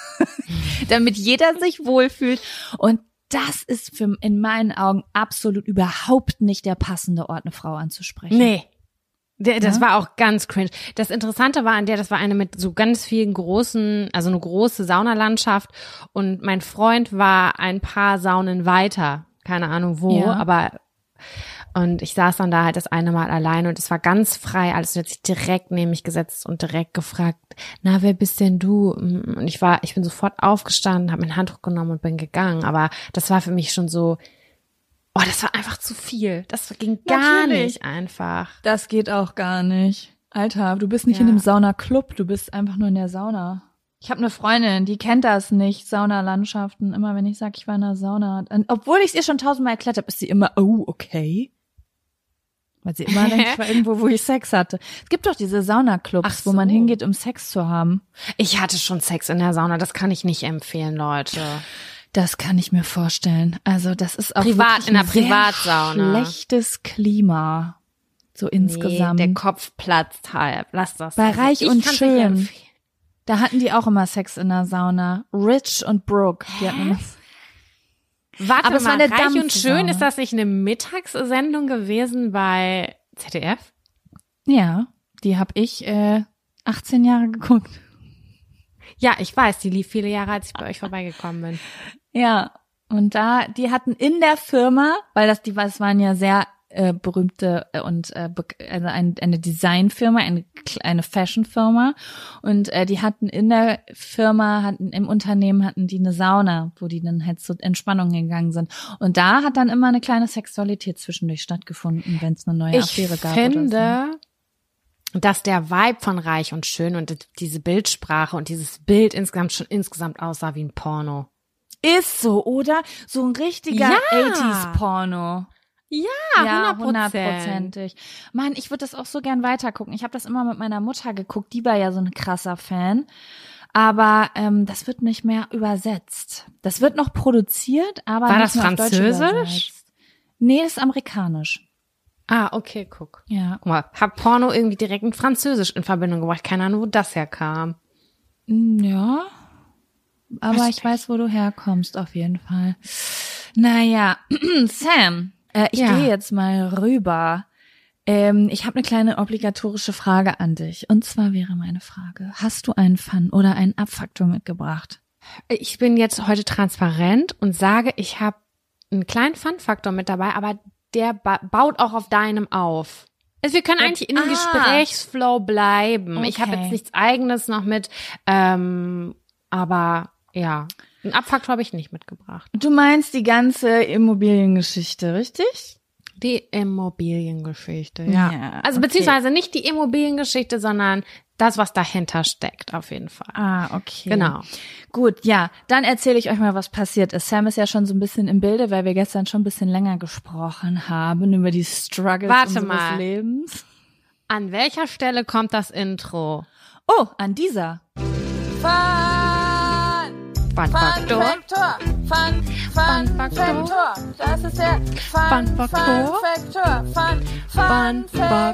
damit jeder sich wohlfühlt und das ist für, in meinen Augen absolut überhaupt nicht der passende Ort, eine Frau anzusprechen. Nee. Der, das ja? war auch ganz cringe. Das Interessante war an der, das war eine mit so ganz vielen großen, also eine große Saunalandschaft und mein Freund war ein paar Saunen weiter, keine Ahnung wo, ja. aber und ich saß dann da halt das eine Mal alleine und es war ganz frei, alles und hat sich direkt neben mich gesetzt und direkt gefragt, na, wer bist denn du? Und ich war, ich bin sofort aufgestanden, habe mein Handtuch genommen und bin gegangen, aber das war für mich schon so, oh, das war einfach zu viel. Das ging gar Natürlich. nicht einfach. Das geht auch gar nicht. Alter, du bist nicht ja. in einem Saunaclub, du bist einfach nur in der Sauna. Ich habe eine Freundin, die kennt das nicht, Saunalandschaften. Immer wenn ich sage, ich war in der Sauna. Und obwohl ich es ihr schon tausendmal erklärt habe, ist sie immer, oh, okay. Weil sie immer denkt, ich war irgendwo, wo ich Sex hatte. Es gibt doch diese Saunaclubs, so. wo man hingeht, um Sex zu haben. Ich hatte schon Sex in der Sauna, das kann ich nicht empfehlen, Leute. Das kann ich mir vorstellen. Also das ist auch Privat, in der Privatsauna. Schlechtes Klima. So insgesamt. Nee, der Kopf platzt halb. Lass das. Bei Reich ich und Schön. Da hatten die auch immer Sex in der Sauna. Rich und Brooke. Die hatten immer Warte Aber es mal, war eine Reich und Schön, Dampfsauna. Ist das nicht eine Mittagssendung gewesen bei Z D F? Ja, die habe ich äh, achtzehn Jahre geguckt. Ja, ich weiß, die lief viele Jahre, als ich bei euch vorbeigekommen bin. Ja, und da, die hatten in der Firma, weil das, die, das waren ja sehr äh, berühmte und äh, also ein, eine Designfirma, eine, eine Fashionfirma und äh, die hatten in der Firma, hatten im Unternehmen hatten die eine Sauna, wo die dann halt zur Entspannung gegangen sind. Und da hat dann immer eine kleine Sexualität zwischendurch stattgefunden, wenn es eine neue Affäre gab. Ich finde, oder so. dass der Vibe von Reich und Schön und diese Bildsprache und dieses Bild insgesamt schon insgesamt aussah wie ein Porno. Ist so, oder? So ein richtiger Ja. achtziger-Porno. Ja, Ja, hundertprozentig. hundertprozentig. Mann, ich würde das auch so gern weitergucken. Ich habe das immer mit meiner Mutter geguckt. Die war ja so ein krasser Fan. Aber ähm, das wird nicht mehr übersetzt. Das wird noch produziert, aber War nicht das mehr auf Deutsch Französisch? übersetzt. Nee, das ist amerikanisch. Ah, okay, guck. Ja. Guck mal, hab Porno irgendwie direkt mit Französisch in Verbindung gebracht. Keine Ahnung, wo das herkam. Ja, aber Was? ich weiß, wo du herkommst, auf jeden Fall. Naja, Sam, äh, ich Ja. gehe jetzt mal rüber. Ähm, ich habe eine kleine obligatorische Frage an dich. Und zwar wäre meine Frage, hast du einen Fun oder einen Abfaktor mitgebracht? Ich bin jetzt heute transparent und sage, ich habe einen kleinen Fun-Faktor mit dabei, aber der ba- baut auch auf deinem auf. Also wir können Ja, eigentlich in dem ah. Gesprächsflow bleiben. Ich habe Okay. jetzt nichts Eigenes noch mit, ähm, aber ja, einen Abfaktor habe ich nicht mitgebracht. Du meinst die ganze Immobiliengeschichte, richtig? Die Immobiliengeschichte, ja. Ja, also okay. beziehungsweise nicht die Immobiliengeschichte, sondern das, was dahinter steckt, auf jeden Fall. Ah, okay. Genau. Gut, ja, dann erzähle ich euch mal, was passiert ist. Sam ist ja schon so ein bisschen im Bilde, weil wir gestern schon ein bisschen länger gesprochen haben über die Struggles Warte unseres mal. Lebens. An welcher Stelle kommt das Intro? Oh, an dieser. Fun, Fun Faktor. Faktor. Fun, Fun, Fun Faktor. Faktor. Das ist der Fun, Fun Faktor. Faktor. Fun, Fun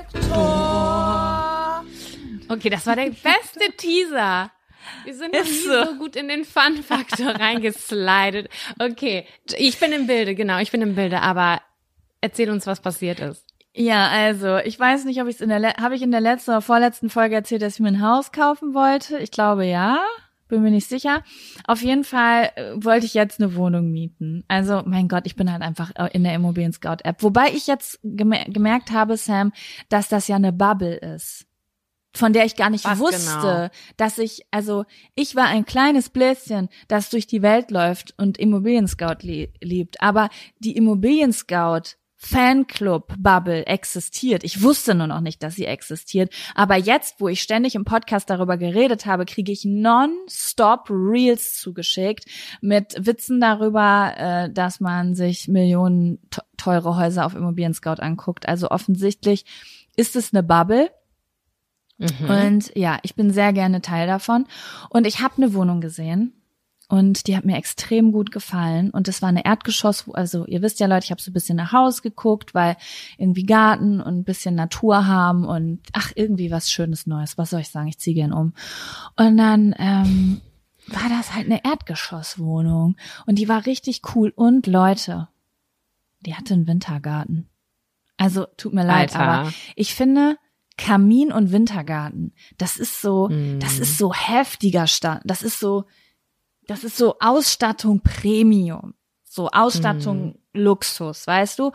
Faktor. Okay, das war der beste Teaser. Wir sind noch nie so. so gut in den Fun-Faktor reingeslidet. Okay, ich bin im Bilde, genau, ich bin im Bilde, aber erzähl uns, was passiert ist. Ja, also, ich weiß nicht, ob ich es in der, Le- habe ich in der letzten oder vorletzten Folge erzählt, dass ich mir ein Haus kaufen wollte? Ich glaube, ja. Bin mir nicht sicher. Auf jeden Fall äh, wollte ich jetzt eine Wohnung mieten. Also, mein Gott, ich bin halt einfach in der Immobilien-Scout-App. Wobei ich jetzt gemer- gemerkt habe, Sam, dass das ja eine Bubble ist, von der ich gar nicht Was wusste, genau? dass ich, also ich war ein kleines Bläschen, das durch die Welt läuft und Immobilien-Scout lie- liebt. Aber die Immobilien-Scout Fanclub-Bubble existiert. Ich wusste nur noch nicht, dass sie existiert. Aber jetzt, wo ich ständig im Podcast darüber geredet habe, kriege ich non-stop Reels zugeschickt mit Witzen darüber, äh, dass man sich Millionen te- teure Häuser auf Immobilien-Scout anguckt. Also offensichtlich ist es eine Bubble. Mhm. Und ja, ich bin sehr gerne Teil davon. Und ich habe eine Wohnung gesehen. Und die hat mir extrem gut gefallen. Und das war eine Erdgeschoss, also ihr wisst ja, Leute, ich habe so ein bisschen nach Haus geguckt, weil irgendwie Garten und ein bisschen Natur haben und ach, irgendwie was Schönes Neues. Was soll ich sagen? Ich ziehe gern um. Und dann ähm, war das halt eine Erdgeschosswohnung. Und die war richtig cool. Und Leute, die hatte einen Wintergarten. Also tut mir leid, Alter. aber ich finde Kamin und Wintergarten, das ist so, mm. das ist so heftiger Stand. Das ist so Das ist so Ausstattung Premium, so Ausstattung mm. Luxus, weißt du?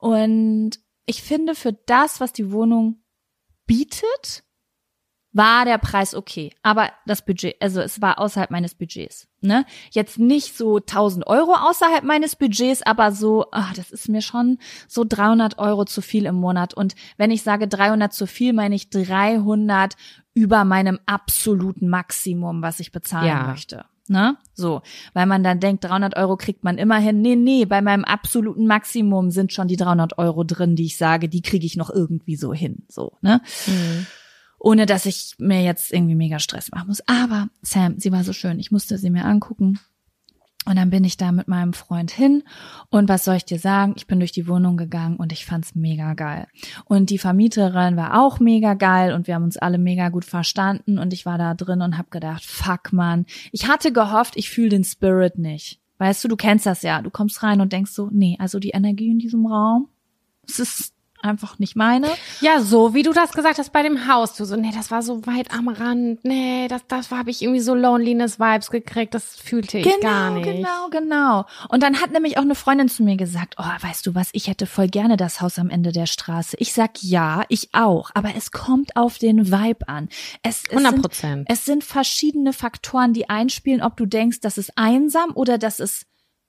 Und ich finde, für das, was die Wohnung bietet, war der Preis okay. Aber das Budget, also es war außerhalb meines Budgets, ne? Jetzt nicht so tausend Euro außerhalb meines Budgets, aber so, ach, das ist mir schon so dreihundert Euro zu viel im Monat. Und wenn ich sage dreihundert zu viel, meine ich dreihundert über meinem absoluten Maximum, was ich bezahlen ja. möchte. Ne? So, weil man dann denkt, dreihundert Euro kriegt man immerhin. Nee, nee, bei meinem absoluten Maximum sind schon die dreihundert Euro drin, die ich sage, die kriege ich noch irgendwie so hin, so, ne? Mhm. Ohne, dass ich mir jetzt irgendwie mega Stress machen muss. Aber Sam, sie war so schön, ich musste sie mir angucken. Und dann bin ich da mit meinem Freund hin und was soll ich dir sagen, ich bin durch die Wohnung gegangen und ich fand's mega geil. Und die Vermieterin war auch mega geil und wir haben uns alle mega gut verstanden und ich war da drin und hab gedacht, fuck man, ich hatte gehofft, ich fühle den Spirit nicht. Weißt du, du kennst das ja, du kommst rein und denkst so, nee, also die Energie in diesem Raum, es ist einfach nicht meine. Ja, so wie du das gesagt hast bei dem Haus. Du so, nee, das war so weit am Rand. Nee, das, das habe ich irgendwie so Loneliness-Vibes gekriegt. Das fühlte ich genau, gar nicht. Genau, genau. Und dann hat nämlich auch eine Freundin zu mir gesagt, oh, weißt du was, ich hätte voll gerne das Haus am Ende der Straße. Ich sag ja, ich auch. Aber es kommt auf den Vibe an. Es, es hundert Prozent. Sind, es sind verschiedene Faktoren, die einspielen, ob du denkst, das ist einsam oder das ist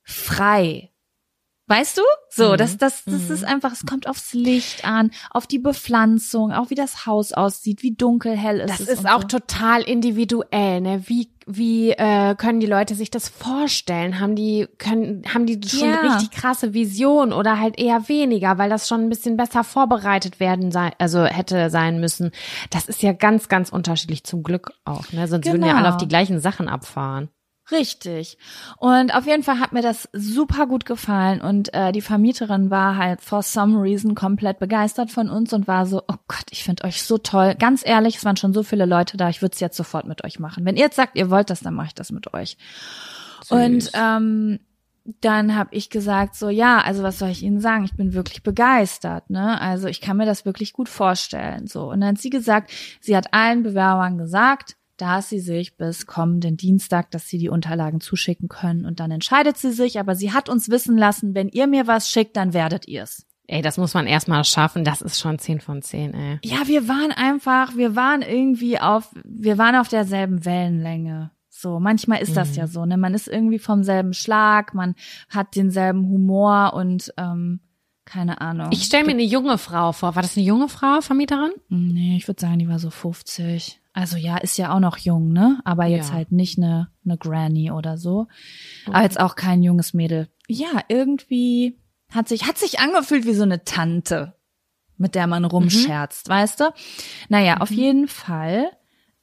frei. Weißt du? So, mhm. das, das, das mhm. ist einfach, es kommt aufs Licht an, auf die Bepflanzung, auch wie das Haus aussieht, wie dunkel, hell es das ist. Das ist auch so. Total individuell, ne? Wie, wie, äh, können die Leute sich das vorstellen? Haben die, können, haben die schon ja. eine richtig krasse Vision oder halt eher weniger, weil das schon ein bisschen besser vorbereitet werden sein, also hätte sein müssen. Das ist ja ganz, ganz unterschiedlich zum Glück auch, ne? Sonst genau. würden ja alle auf die gleichen Sachen abfahren. Richtig. Und auf jeden Fall hat mir das super gut gefallen und äh, die Vermieterin war halt for some reason komplett begeistert von uns und war so, oh Gott, ich finde euch so toll. Ganz ehrlich, es waren schon so viele Leute da, ich würde es jetzt sofort mit euch machen. Wenn ihr jetzt sagt, ihr wollt das, dann mache ich das mit euch. Süß. Und ähm, dann habe ich gesagt so, ja, also was soll ich Ihnen sagen? Ich bin wirklich begeistert, ne? Also ich kann mir das wirklich gut vorstellen. So. Und dann hat sie gesagt, sie hat allen Bewerbern gesagt, dass sie sich bis kommenden Dienstag, dass sie die Unterlagen zuschicken können und dann entscheidet sie sich, aber sie hat uns wissen lassen, wenn ihr mir was schickt, dann werdet ihr's. Ey, das muss man erstmal schaffen, das ist schon zehn von zehn, ey. Ja, wir waren einfach, wir waren irgendwie auf, wir waren auf derselben Wellenlänge. So, manchmal ist das mhm. ja so, ne, man ist irgendwie vom selben Schlag, man hat denselben Humor und, ähm, keine Ahnung. Ich stelle mir eine junge Frau vor. War das eine junge Frau, Vermieterin? Nee, ich würde sagen, die war so fünfzig. Also ja, ist ja auch noch jung, ne? Aber jetzt ja. halt nicht eine, eine Granny oder so. Okay. Aber jetzt auch kein junges Mädel. Ja, irgendwie hat sich, hat sich angefühlt wie so eine Tante, mit der man rumscherzt, mhm. weißt du? Naja, mhm. auf jeden Fall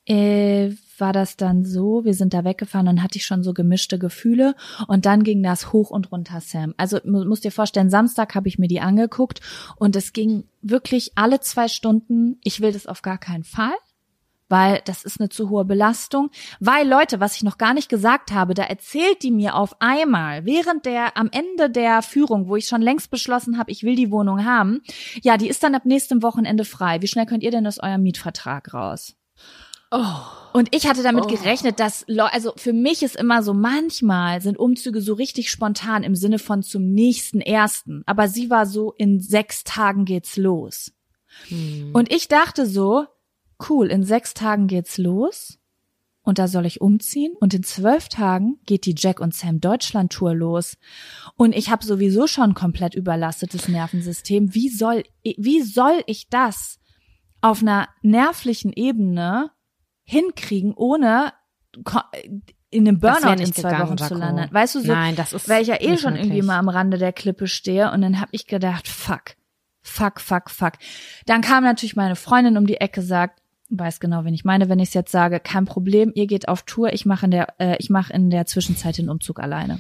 äh, war das dann so, wir sind da weggefahren, dann hatte ich schon so gemischte Gefühle und dann ging das hoch und runter, Sam. Also du musst dir vorstellen, Samstag habe ich mir die angeguckt und es ging wirklich alle zwei Stunden, ich will das auf gar keinen Fall, weil das ist eine zu hohe Belastung. Weil, Leute, was ich noch gar nicht gesagt habe, da erzählt die mir auf einmal, während der, am Ende der Führung, wo ich schon längst beschlossen habe, ich will die Wohnung haben, ja, die ist dann ab nächstem Wochenende frei. Wie schnell könnt ihr denn aus eurem Mietvertrag raus? Oh. Und ich hatte damit oh. gerechnet, dass, also für mich ist immer so, manchmal sind Umzüge so richtig spontan im Sinne von zum nächsten ersten. Aber sie war so, in sechs Tagen geht's los. Hm. Und ich dachte so, cool, in sechs Tagen geht's los und da soll ich umziehen und in zwölf Tagen geht die Jack und Sam Deutschland Tour los und ich habe sowieso schon komplett überlastetes Nervensystem. Wie soll, wie soll ich das auf einer nervlichen Ebene hinkriegen, ohne in einem Burnout in zwei gegangen, Wochen Jaco. zu landen? Weißt du, so, Nein, das ist weil ich ja eh schon möglich. irgendwie mal am Rande der Klippe stehe und dann habe ich gedacht, fuck. Fuck, fuck, fuck. Dann kam natürlich meine Freundin um die Ecke, sagt, weiß genau, wen ich meine, wenn ich es jetzt sage, kein Problem, ihr geht auf Tour, ich mache in der, äh, ich mache in der Zwischenzeit den Umzug alleine.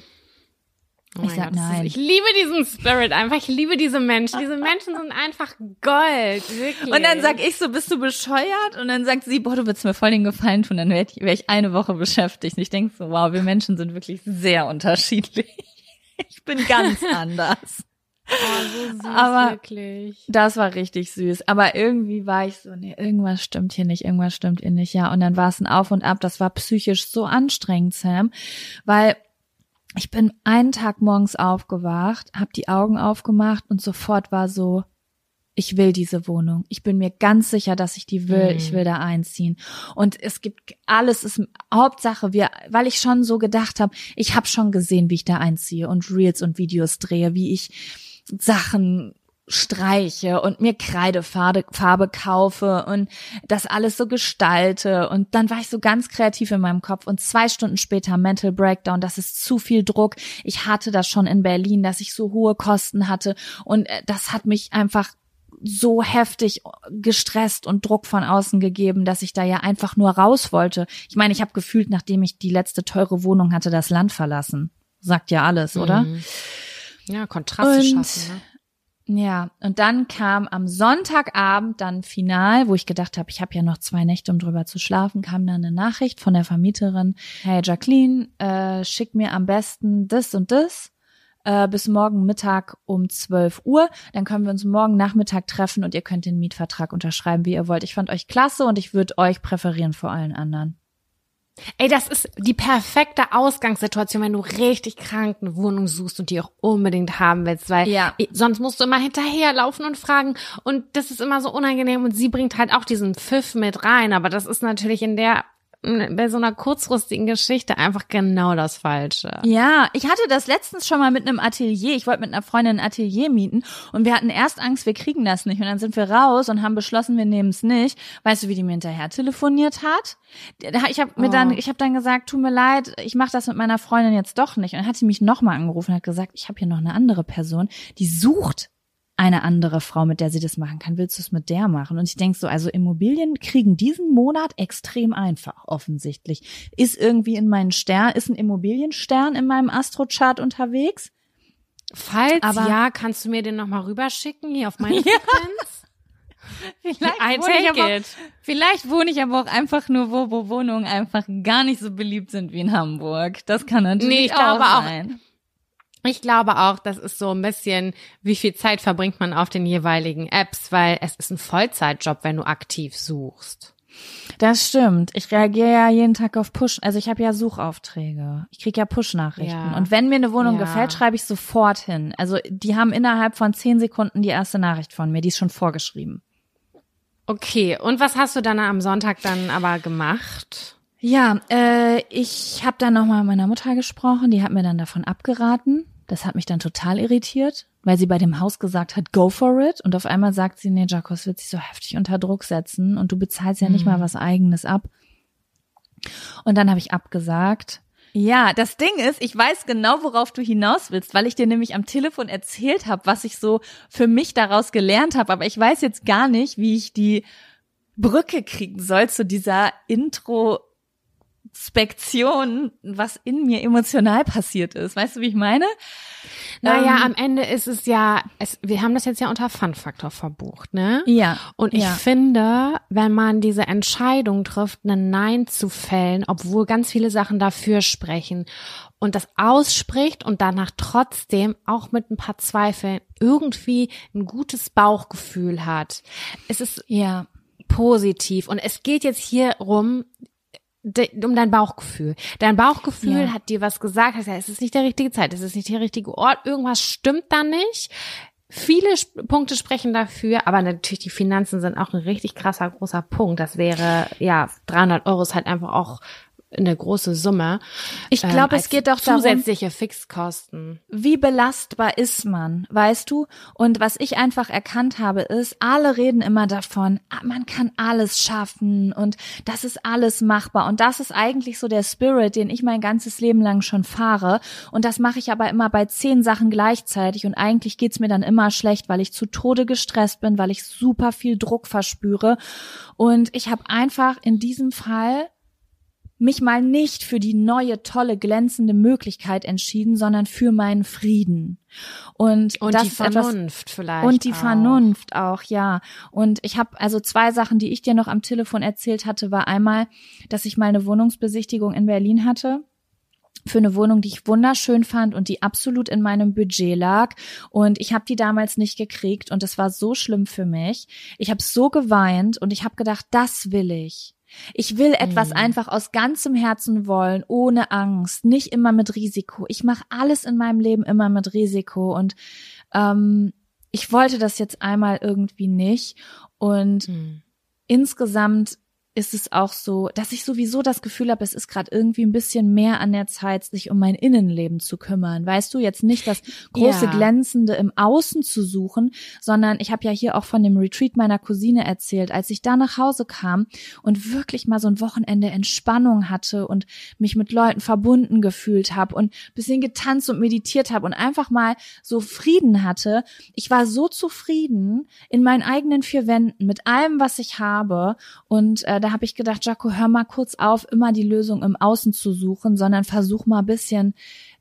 Oh ich sag Gott, nein. Ist, ich liebe diesen Spirit einfach, ich liebe diese Menschen. Diese Menschen sind einfach Gold, wirklich. Und dann sag ich so, bist du bescheuert? Und dann sagt sie, boah, du würdest mir voll den Gefallen tun, dann wäre ich, wär ich eine Woche beschäftigt. Und ich denke so, wow, wir Menschen sind wirklich sehr unterschiedlich. Ich bin ganz anders. Oh, so süß, aber wirklich. Das war richtig süß. Aber irgendwie war ich so, nee, irgendwas stimmt hier nicht, irgendwas stimmt hier nicht. Ja, und dann war es ein Auf und Ab. Das war psychisch so anstrengend, Sam, weil ich bin einen Tag morgens aufgewacht, habe die Augen aufgemacht und sofort war so, ich will diese Wohnung. Ich bin mir ganz sicher, dass ich die will. Mhm. Ich will da einziehen. Und es gibt alles, ist Hauptsache, wir, weil ich schon so gedacht habe, ich habe schon gesehen, wie ich da einziehe und Reels und Videos drehe, wie ich Sachen streiche und mir Kreidefarbe Farbe kaufe und das alles so gestalte. Und dann war ich so ganz kreativ in meinem Kopf und zwei Stunden später Mental Breakdown, das ist zu viel Druck. Ich hatte das schon in Berlin, dass ich so hohe Kosten hatte und das hat mich einfach so heftig gestresst und Druck von außen gegeben, dass ich da ja einfach nur raus wollte. Ich meine, ich habe gefühlt, nachdem ich die letzte teure Wohnung hatte, das Land verlassen. Sagt ja alles, oder? Mhm. Ja, Kontraste und, schaffen, ne? Ja, und dann kam am Sonntagabend dann final, wo ich gedacht habe, ich habe ja noch zwei Nächte, um drüber zu schlafen, kam dann eine Nachricht von der Vermieterin, hey Jacqueline, äh, schick mir am besten das und das äh, bis morgen Mittag um zwölf Uhr, dann können wir uns morgen Nachmittag treffen und ihr könnt den Mietvertrag unterschreiben, wie ihr wollt. Ich fand euch klasse und ich würde euch präferieren vor allen anderen. Ey, das ist die perfekte Ausgangssituation, wenn du richtig krank eine Wohnung suchst und die auch unbedingt haben willst, weil ja. sonst musst du immer hinterherlaufen und fragen und das ist immer so unangenehm und sie bringt halt auch diesen Pfiff mit rein, aber das ist natürlich in der bei so einer kurzfristigen Geschichte einfach genau das Falsche. Ja, ich hatte das letztens schon mal mit einem Atelier. Ich wollte mit einer Freundin ein Atelier mieten und wir hatten erst Angst, wir kriegen das nicht. Und dann sind wir raus und haben beschlossen, wir nehmen es nicht. Weißt du, wie die mir hinterher telefoniert hat? Ich habe mir oh. dann, ich habe dann gesagt, tut mir leid, ich mache das mit meiner Freundin jetzt doch nicht. Und dann hat sie mich nochmal angerufen und hat gesagt, ich habe hier noch eine andere Person, die sucht eine andere Frau, mit der sie das machen kann. Willst du es mit der machen? Und ich denke so, also Immobilien kriegen diesen Monat extrem einfach, offensichtlich. Ist irgendwie in meinen Stern, ist ein Immobilienstern in meinem Astrochart unterwegs? Falls aber ja, kannst du mir den nochmal rüberschicken, hier auf meine Frequenz? Vielleicht wohne, ich aber auch, vielleicht wohne ich aber auch einfach nur, wo, wo Wohnungen einfach gar nicht so beliebt sind wie in Hamburg. Das kann natürlich nee, ich auch glaube sein. Auch, Ich glaube auch, das ist so ein bisschen, wie viel Zeit verbringt man auf den jeweiligen Apps, weil es ist ein Vollzeitjob, wenn du aktiv suchst. Das stimmt. Ich reagiere ja jeden Tag auf Push. Also ich habe ja Suchaufträge. Ich kriege ja Push-Nachrichten. Ja. Und wenn mir eine Wohnung ja. gefällt, schreibe ich sofort hin. Also die haben innerhalb von zehn Sekunden die erste Nachricht von mir. Die ist schon vorgeschrieben. Okay. Und was hast du dann am Sonntag dann aber gemacht? Ja, äh, ich habe dann nochmal mit meiner Mutter gesprochen. Die hat mir dann davon abgeraten. Das hat mich dann total irritiert, weil sie bei dem Haus gesagt hat, go for it. Und auf einmal sagt sie, nee, Jacos wird sich so heftig unter Druck setzen und du bezahlst ja nicht mhm. mal was Eigenes ab. Und dann habe ich abgesagt. Ja, das Ding ist, ich weiß genau, worauf du hinaus willst, weil ich dir nämlich am Telefon erzählt habe, was ich so für mich daraus gelernt habe. Aber ich weiß jetzt gar nicht, wie ich die Brücke kriegen soll zu dieser Introspektion, was in mir emotional passiert ist. Weißt du, wie ich meine? Naja, ähm, am Ende ist es ja, es, wir haben das jetzt ja unter Fun-Faktor verbucht, ne? Ja. Und ich ja. finde, wenn man diese Entscheidung trifft, ein Nein zu fällen, obwohl ganz viele Sachen dafür sprechen und das ausspricht und danach trotzdem auch mit ein paar Zweifeln irgendwie ein gutes Bauchgefühl hat. Es ist ja positiv und es geht jetzt hier rum, um dein Bauchgefühl. Dein Bauchgefühl ja. hat dir was gesagt, heißt ja, es ist nicht der richtige Zeit, es ist nicht der richtige Ort, irgendwas stimmt da nicht. Viele Punkte sprechen dafür, aber natürlich die Finanzen sind auch ein richtig krasser, großer Punkt. Das wäre, ja, dreihundert Euro ist halt einfach auch eine große Summe. Ich glaube, ähm, es geht doch darum, zusätzliche Fixkosten. Wie belastbar ist man, weißt du? Und was ich einfach erkannt habe, ist, alle reden immer davon, man kann alles schaffen und das ist alles machbar. Und das ist eigentlich so der Spirit, den ich mein ganzes Leben lang schon fahre. Und das mache ich aber immer bei zehn Sachen gleichzeitig. Und eigentlich geht's mir dann immer schlecht, weil ich zu Tode gestresst bin, weil ich super viel Druck verspüre. Und ich habe einfach in diesem Fall mich mal nicht für die neue, tolle, glänzende Möglichkeit entschieden, sondern für meinen Frieden. Und, und das die ist etwas, Vernunft vielleicht Und die auch. Vernunft auch, ja. Und ich habe also zwei Sachen, die ich dir noch am Telefon erzählt hatte, war einmal, dass ich mal eine Wohnungsbesichtigung in Berlin hatte. Für eine Wohnung, die ich wunderschön fand und die absolut in meinem Budget lag. Und ich habe die damals nicht gekriegt und es war so schlimm für mich. Ich habe so geweint und ich habe gedacht, das will ich. Ich will etwas mhm. einfach aus ganzem Herzen wollen, ohne Angst, nicht immer mit Risiko. Ich mache alles in meinem Leben immer mit Risiko und ähm, ich wollte das jetzt einmal irgendwie nicht. Und mhm. insgesamt ist es auch so, dass ich sowieso das Gefühl habe, es ist gerade irgendwie ein bisschen mehr an der Zeit, sich um mein Innenleben zu kümmern. Weißt du, jetzt nicht das große ja. Glänzende im Außen zu suchen, sondern ich habe ja hier auch von dem Retreat meiner Cousine erzählt, als ich da nach Hause kam und wirklich mal so ein Wochenende Entspannung hatte und mich mit Leuten verbunden gefühlt habe und ein bisschen getanzt und meditiert habe und einfach mal so Frieden hatte. Ich war so zufrieden in meinen eigenen vier Wänden mit allem, was ich habe und äh, da habe ich gedacht, Jaco, hör mal kurz auf, immer die Lösung im Außen zu suchen, sondern versuch mal ein bisschen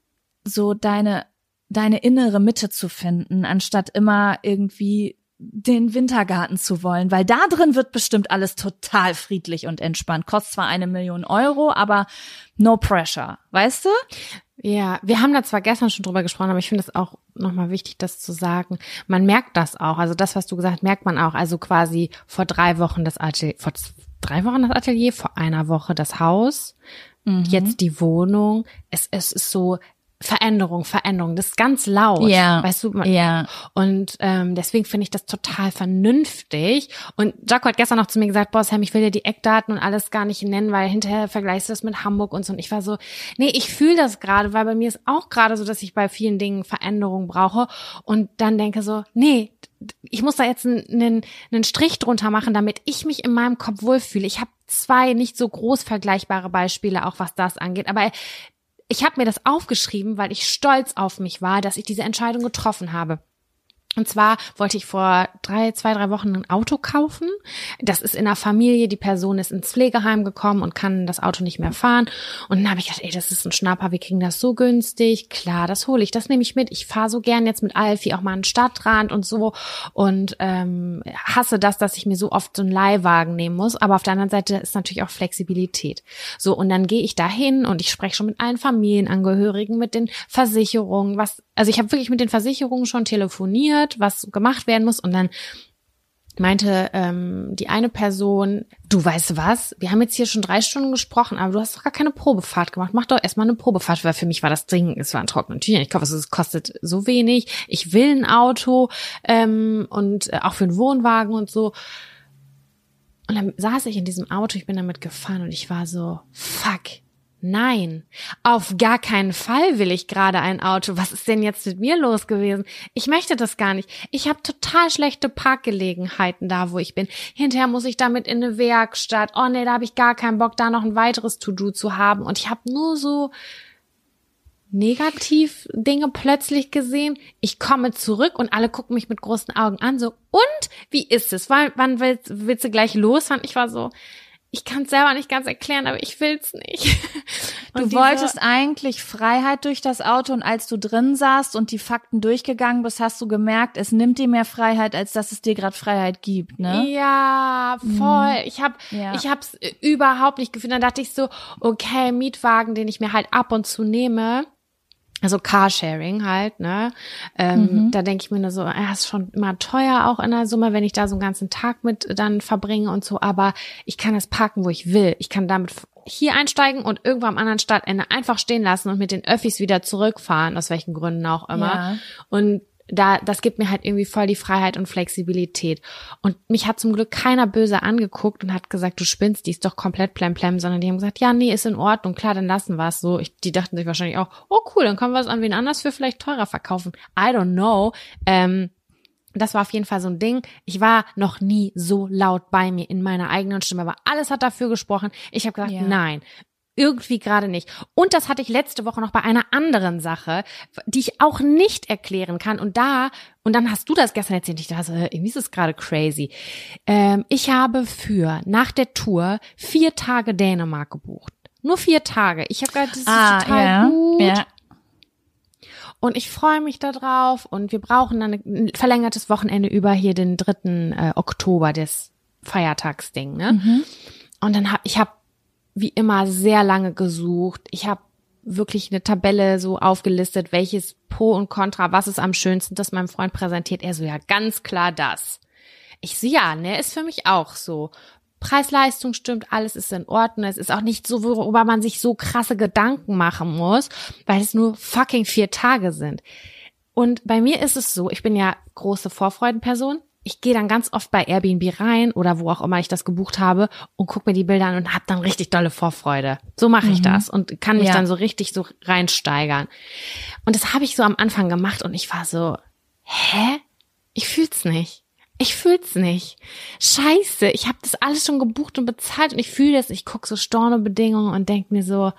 so deine deine innere Mitte zu finden, anstatt immer irgendwie den Wintergarten zu wollen, weil da drin wird bestimmt alles total friedlich und entspannt. Kostet zwar eine Million Euro, aber no pressure, weißt du? Ja, wir haben da zwar gestern schon drüber gesprochen, aber ich finde es auch nochmal wichtig, das zu sagen. Man merkt das auch, also das, was du gesagt hast, merkt man auch. Also quasi vor drei Wochen das Atelier, vor drei Wochen das Atelier, vor einer Woche das Haus, mhm. jetzt die Wohnung. Es, es ist so Veränderung, Veränderung, das ist ganz laut, ja, weißt du? Man, ja. Und ähm, deswegen finde ich das total vernünftig. Und Jaco hat gestern noch zu mir gesagt, boah Sam, ich will dir die Eckdaten und alles gar nicht nennen, weil hinterher vergleichst du das mit Hamburg und so. Und ich war so, nee, ich fühle das gerade, weil bei mir ist auch gerade so, dass ich bei vielen Dingen Veränderung brauche und dann denke so, nee, ich muss da jetzt einen, einen Strich drunter machen, damit ich mich in meinem Kopf wohlfühle. Ich habe zwei nicht so groß vergleichbare Beispiele, auch was das angeht, aber ich habe mir das aufgeschrieben, weil ich stolz auf mich war, dass ich diese Entscheidung getroffen habe. Und zwar wollte ich vor drei, zwei, drei Wochen ein Auto kaufen. Das ist in der Familie, die Person ist ins Pflegeheim gekommen und kann das Auto nicht mehr fahren. Und dann habe ich gedacht, ey, das ist ein Schnapper, wir kriegen das so günstig. Klar, das hole ich, das nehme ich mit. Ich fahre so gern jetzt mit Alfie auch mal an den Stadtrand und so. Und ähm, hasse das, dass ich mir so oft so einen Leihwagen nehmen muss. Aber auf der anderen Seite ist natürlich auch Flexibilität. So, und dann gehe ich da hin und ich spreche schon mit allen Familienangehörigen, mit den Versicherungen, was, also ich habe wirklich mit den Versicherungen schon telefoniert, was gemacht werden muss. Und dann meinte ähm, die eine Person, du weißt was, wir haben jetzt hier schon drei Stunden gesprochen, aber du hast doch gar keine Probefahrt gemacht. Mach doch erstmal eine Probefahrt, weil für mich war das Ding, es war ein trockenen Tüchern. Ich glaube, es kostet so wenig. Ich will ein Auto ähm, und äh, auch für einen Wohnwagen und so. Und dann saß ich in diesem Auto, ich bin damit gefahren und ich war so, fuck. Nein, auf gar keinen Fall will ich gerade ein Auto. Was ist denn jetzt mit mir los gewesen? Ich möchte das gar nicht. Ich habe total schlechte Parkgelegenheiten da, wo ich bin. Hinterher muss ich damit in eine Werkstatt. Oh nee, da habe ich gar keinen Bock, da noch ein weiteres To-Do zu haben. Und ich habe nur so negativ Dinge plötzlich gesehen. Ich komme zurück und alle gucken mich mit großen Augen an, so, und wie ist es? Wann, wann willst, willst du gleich los? Und ich war so, ich kann es selber nicht ganz erklären, aber ich will's nicht. Und du diese, wolltest eigentlich Freiheit durch das Auto, und als du drin saßt und die Fakten durchgegangen bist, hast du gemerkt, es nimmt dir mehr Freiheit, als dass es dir gerade Freiheit gibt, ne? Ja, voll. Mhm. Ich hab, ja. ich hab's überhaupt nicht gefühlt. Dann dachte ich so, okay, Mietwagen, den ich mir halt ab und zu nehme, also Carsharing halt, ne? Ähm, mhm. Da denke ich mir nur so, ja, ist schon immer teuer auch in der Summe, wenn ich da so einen ganzen Tag mit dann verbringe und so, aber ich kann das parken, wo ich will. Ich kann damit hier einsteigen und irgendwo am anderen Stadtende einfach stehen lassen und mit den Öffis wieder zurückfahren, aus welchen Gründen auch immer. Ja. Und da, das gibt mir halt irgendwie voll die Freiheit und Flexibilität. Und mich hat zum Glück keiner böse angeguckt und hat gesagt, du spinnst, die ist doch komplett plemplem, sondern die haben gesagt, ja, nee, ist in Ordnung, klar, dann lassen wir es so. Ich, die dachten sich wahrscheinlich auch, oh cool, dann können wir es an wen anders für vielleicht teurer verkaufen. I don't know. Ähm, das war auf jeden Fall so ein Ding. Ich war noch nie so laut bei mir in meiner eigenen Stimme, aber alles hat dafür gesprochen. Ich habe gesagt, ja. nein. Irgendwie gerade nicht. Und das hatte ich letzte Woche noch bei einer anderen Sache, die ich auch nicht erklären kann. Und da, und dann hast du das gestern erzählt, ich dachte, irgendwie ist es gerade crazy. Ähm, ich habe für nach der Tour vier Tage Dänemark gebucht. Nur vier Tage. Ich habe gerade, das ist ah, total ja, gut. Ja. Und ich freue mich da drauf. Und wir brauchen dann ein verlängertes Wochenende über hier den dritten äh, Oktober, das Feiertagsding, ne? Mhm. Und dann hab ich hab wie immer sehr lange gesucht. Ich habe wirklich eine Tabelle so aufgelistet, welches Pro und Contra, was ist am schönsten, das meinem Freund präsentiert. Er so, ja, ganz klar das. Ich so, ja, ne, ist für mich auch so. Preis-Leistung stimmt, alles ist in Ordnung. Es ist auch nicht so, worüber man sich so krasse Gedanken machen muss, weil es nur fucking vier Tage sind. Und bei mir ist es so, ich bin ja große Vorfreudenperson. Ich gehe dann ganz oft bei Airbnb rein oder wo auch immer ich das gebucht habe und gucke mir die Bilder an und habe dann richtig dolle Vorfreude. So mache ich mhm. das und kann mich ja. dann so richtig so reinsteigern. Und das habe ich so am Anfang gemacht und ich war so, hä? Ich fühl's nicht. Ich fühl's nicht. Scheiße, ich habe das alles schon gebucht und bezahlt und ich fühle das. Ich gucke so Stornobedingungen und denke mir so,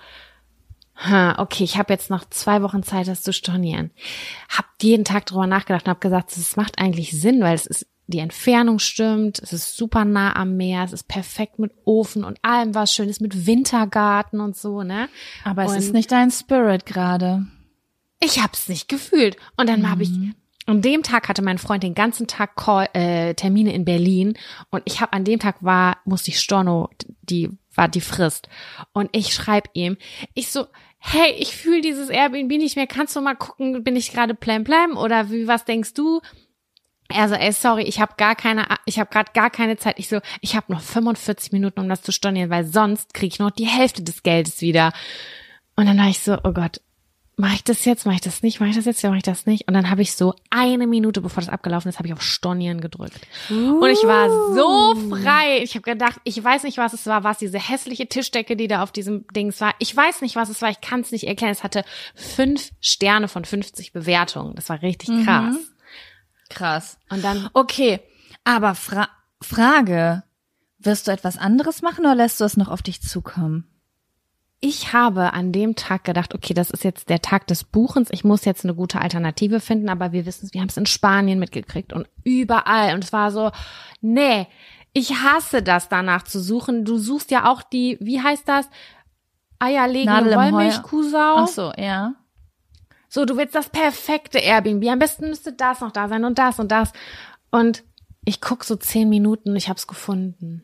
okay, ich habe jetzt noch zwei Wochen Zeit, das zu stornieren. Hab jeden Tag drüber nachgedacht und habe gesagt, das macht eigentlich Sinn, weil es ist, die Entfernung stimmt, es ist super nah am Meer, es ist perfekt mit Ofen und allem was Schönes, mit Wintergarten und so, ne? Aber es und ist nicht dein Spirit gerade. Ich hab's nicht gefühlt. Und dann mhm. habe ich, an dem Tag hatte mein Freund den ganzen Tag Call, äh, Termine in Berlin und ich habe an dem Tag war, musste ich Storno, die war die Frist. Und ich schreibe ihm, ich so, hey, ich fühle dieses Airbnb nicht mehr, kannst du mal gucken, bin ich gerade plam plam oder wie, was denkst du? Er so, ey, sorry, ich habe gar keine, ich habe gerade gar keine Zeit. Ich so, ich habe noch fünfundvierzig Minuten, um das zu stornieren, weil sonst kriege ich noch die Hälfte des Geldes wieder. Und dann war ich so, oh Gott, mache ich das jetzt, mache ich das nicht, mache ich das jetzt, mache ich das nicht? Und dann habe ich so eine Minute, bevor das abgelaufen ist, habe ich auf Stornieren gedrückt. Uh. Und ich war so frei. Ich habe gedacht, ich weiß nicht, was es war, was diese hässliche Tischdecke, die da auf diesem Dings war. Ich weiß nicht, was es war, ich kann es nicht erklären. Es hatte fünf Sterne von fünfzig Bewertungen. Das war richtig krass. Mhm. Krass. Und dann, okay, aber Fra- Frage, wirst du etwas anderes machen oder lässt du es noch auf dich zukommen? Ich habe an dem Tag gedacht, okay, das ist jetzt der Tag des Buchens, ich muss jetzt eine gute Alternative finden, aber wir wissen es, wir haben es in Spanien mitgekriegt und überall und es war so, nee, ich hasse das, danach zu suchen. Du suchst ja auch die, wie heißt das, eierlegende Wollmilchkuhsau. Ach so, ja. So, du willst das perfekte Airbnb. Am besten müsste das noch da sein und das und das. Und ich guck so zehn Minuten und ich hab's gefunden.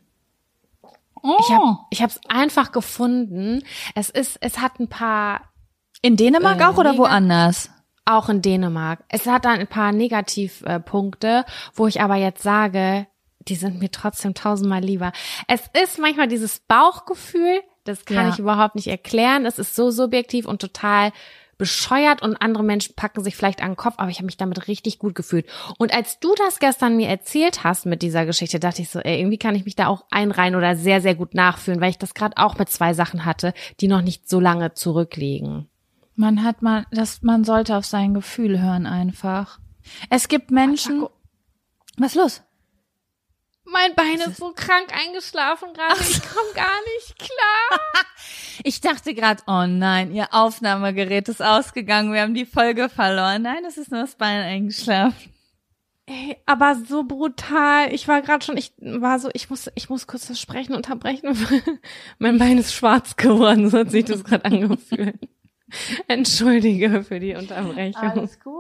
Oh. Ich hab, ich hab's einfach gefunden. Es ist, es hat ein paar. In Dänemark äh, auch oder woanders? Auch in Dänemark. Es hat dann ein paar Negativpunkte, wo ich aber jetzt sage, die sind mir trotzdem tausendmal lieber. Es ist manchmal dieses Bauchgefühl, das kann ja. ich überhaupt nicht erklären. Es ist so subjektiv und total bescheuert und andere Menschen packen sich vielleicht an den Kopf, aber ich habe mich damit richtig gut gefühlt. Und als du das gestern mir erzählt hast mit dieser Geschichte, dachte ich so, ey, irgendwie kann ich mich da auch einreihen oder sehr, sehr gut nachfühlen, weil ich das gerade auch mit zwei Sachen hatte, die noch nicht so lange zurückliegen. Man hat mal, das, man sollte auf sein Gefühl hören einfach. Es gibt Menschen. Was ist los? Mein Bein ist so krank eingeschlafen gerade, ich komme gar nicht klar. Ich dachte gerade, oh nein, ihr Aufnahmegerät ist ausgegangen, wir haben die Folge verloren. Nein, es ist nur das Bein eingeschlafen. Ey, aber so brutal. Ich war gerade schon, ich war so, ich muss, ich muss kurz das Sprechen unterbrechen. Mein Bein ist schwarz geworden, so hat sich das gerade angefühlt. Entschuldige für die Unterbrechung. Alles gut.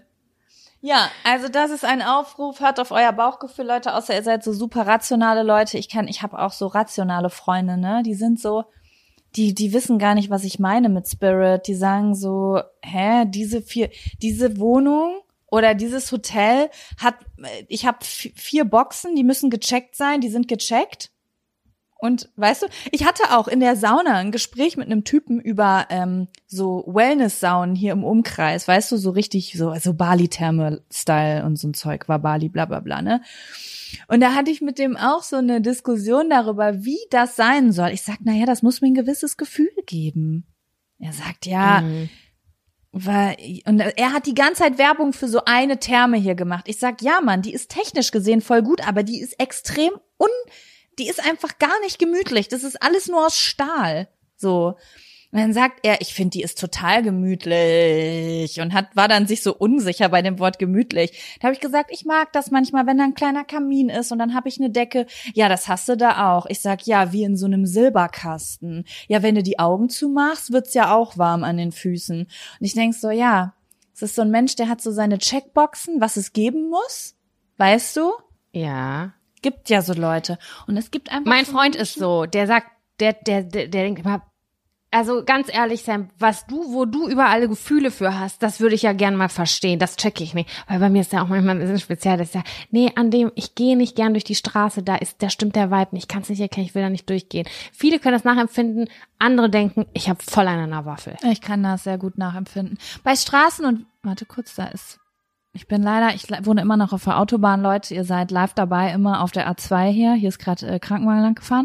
Ja, also das ist ein Aufruf, hört auf euer Bauchgefühl, Leute, außer ihr seid so super rationale Leute. Ich kann, ich habe auch so rationale Freunde, ne? Die sind so, die, die wissen gar nicht, was ich meine mit Spirit. Die sagen so, hä, diese vier, diese Wohnung oder dieses Hotel hat, ich habe vier Boxen, die müssen gecheckt sein, die sind gecheckt. Und weißt du, ich hatte auch in der Sauna ein Gespräch mit einem Typen über ähm, so Wellness-Saunen hier im Umkreis, weißt du, so richtig so also Bali-Therme-Style und so ein Zeug war Bali, bla bla bla, ne? Und da hatte ich mit dem auch so eine Diskussion darüber, wie das sein soll. Ich sag, naja, das muss mir ein gewisses Gefühl geben. Er sagt, ja, mhm. weil, und er hat die ganze Zeit Werbung für so eine Therme hier gemacht. Ich sag, ja, Mann, die ist technisch gesehen voll gut, aber die ist extrem un Die ist einfach gar nicht gemütlich. Das ist alles nur aus Stahl. So. Und dann sagt er, ich finde, die ist total gemütlich und hat war dann sich so unsicher bei dem Wort gemütlich. Da habe ich gesagt, ich mag das manchmal, wenn da ein kleiner Kamin ist und dann habe ich eine Decke. Ja, das hast du da auch. Ich sag, ja, wie in so einem Silberkasten. Ja, wenn du die Augen zumachst, wird's ja auch warm an den Füßen. Und ich denk so, ja, es ist so ein Mensch, der hat so seine Checkboxen, was es geben muss. Weißt du? Ja. Gibt ja so Leute. Und es gibt einfach. Mein so Freund Menschen, ist so, der sagt, der, der, der, der denkt immer, also ganz ehrlich, Sam, was du, wo du überall Gefühle für hast, das würde ich ja gern mal verstehen. Das checke ich nicht. Weil bei mir ist ja auch manchmal ein bisschen speziell, dass ja, nee, an dem, ich gehe nicht gern durch die Straße, da ist, da stimmt der Vibe nicht, ich kann es nicht erkennen, ich will da nicht durchgehen. Viele können das nachempfinden, andere denken, ich habe voll einen an der Waffel. Ich kann das sehr gut nachempfinden. Bei Straßen und, warte kurz, da ist, ich bin leider, ich wohne immer noch auf der Autobahn, Leute, ihr seid live dabei, immer auf der A zwei hier, hier ist gerade äh, Krankenwagen lang gefahren.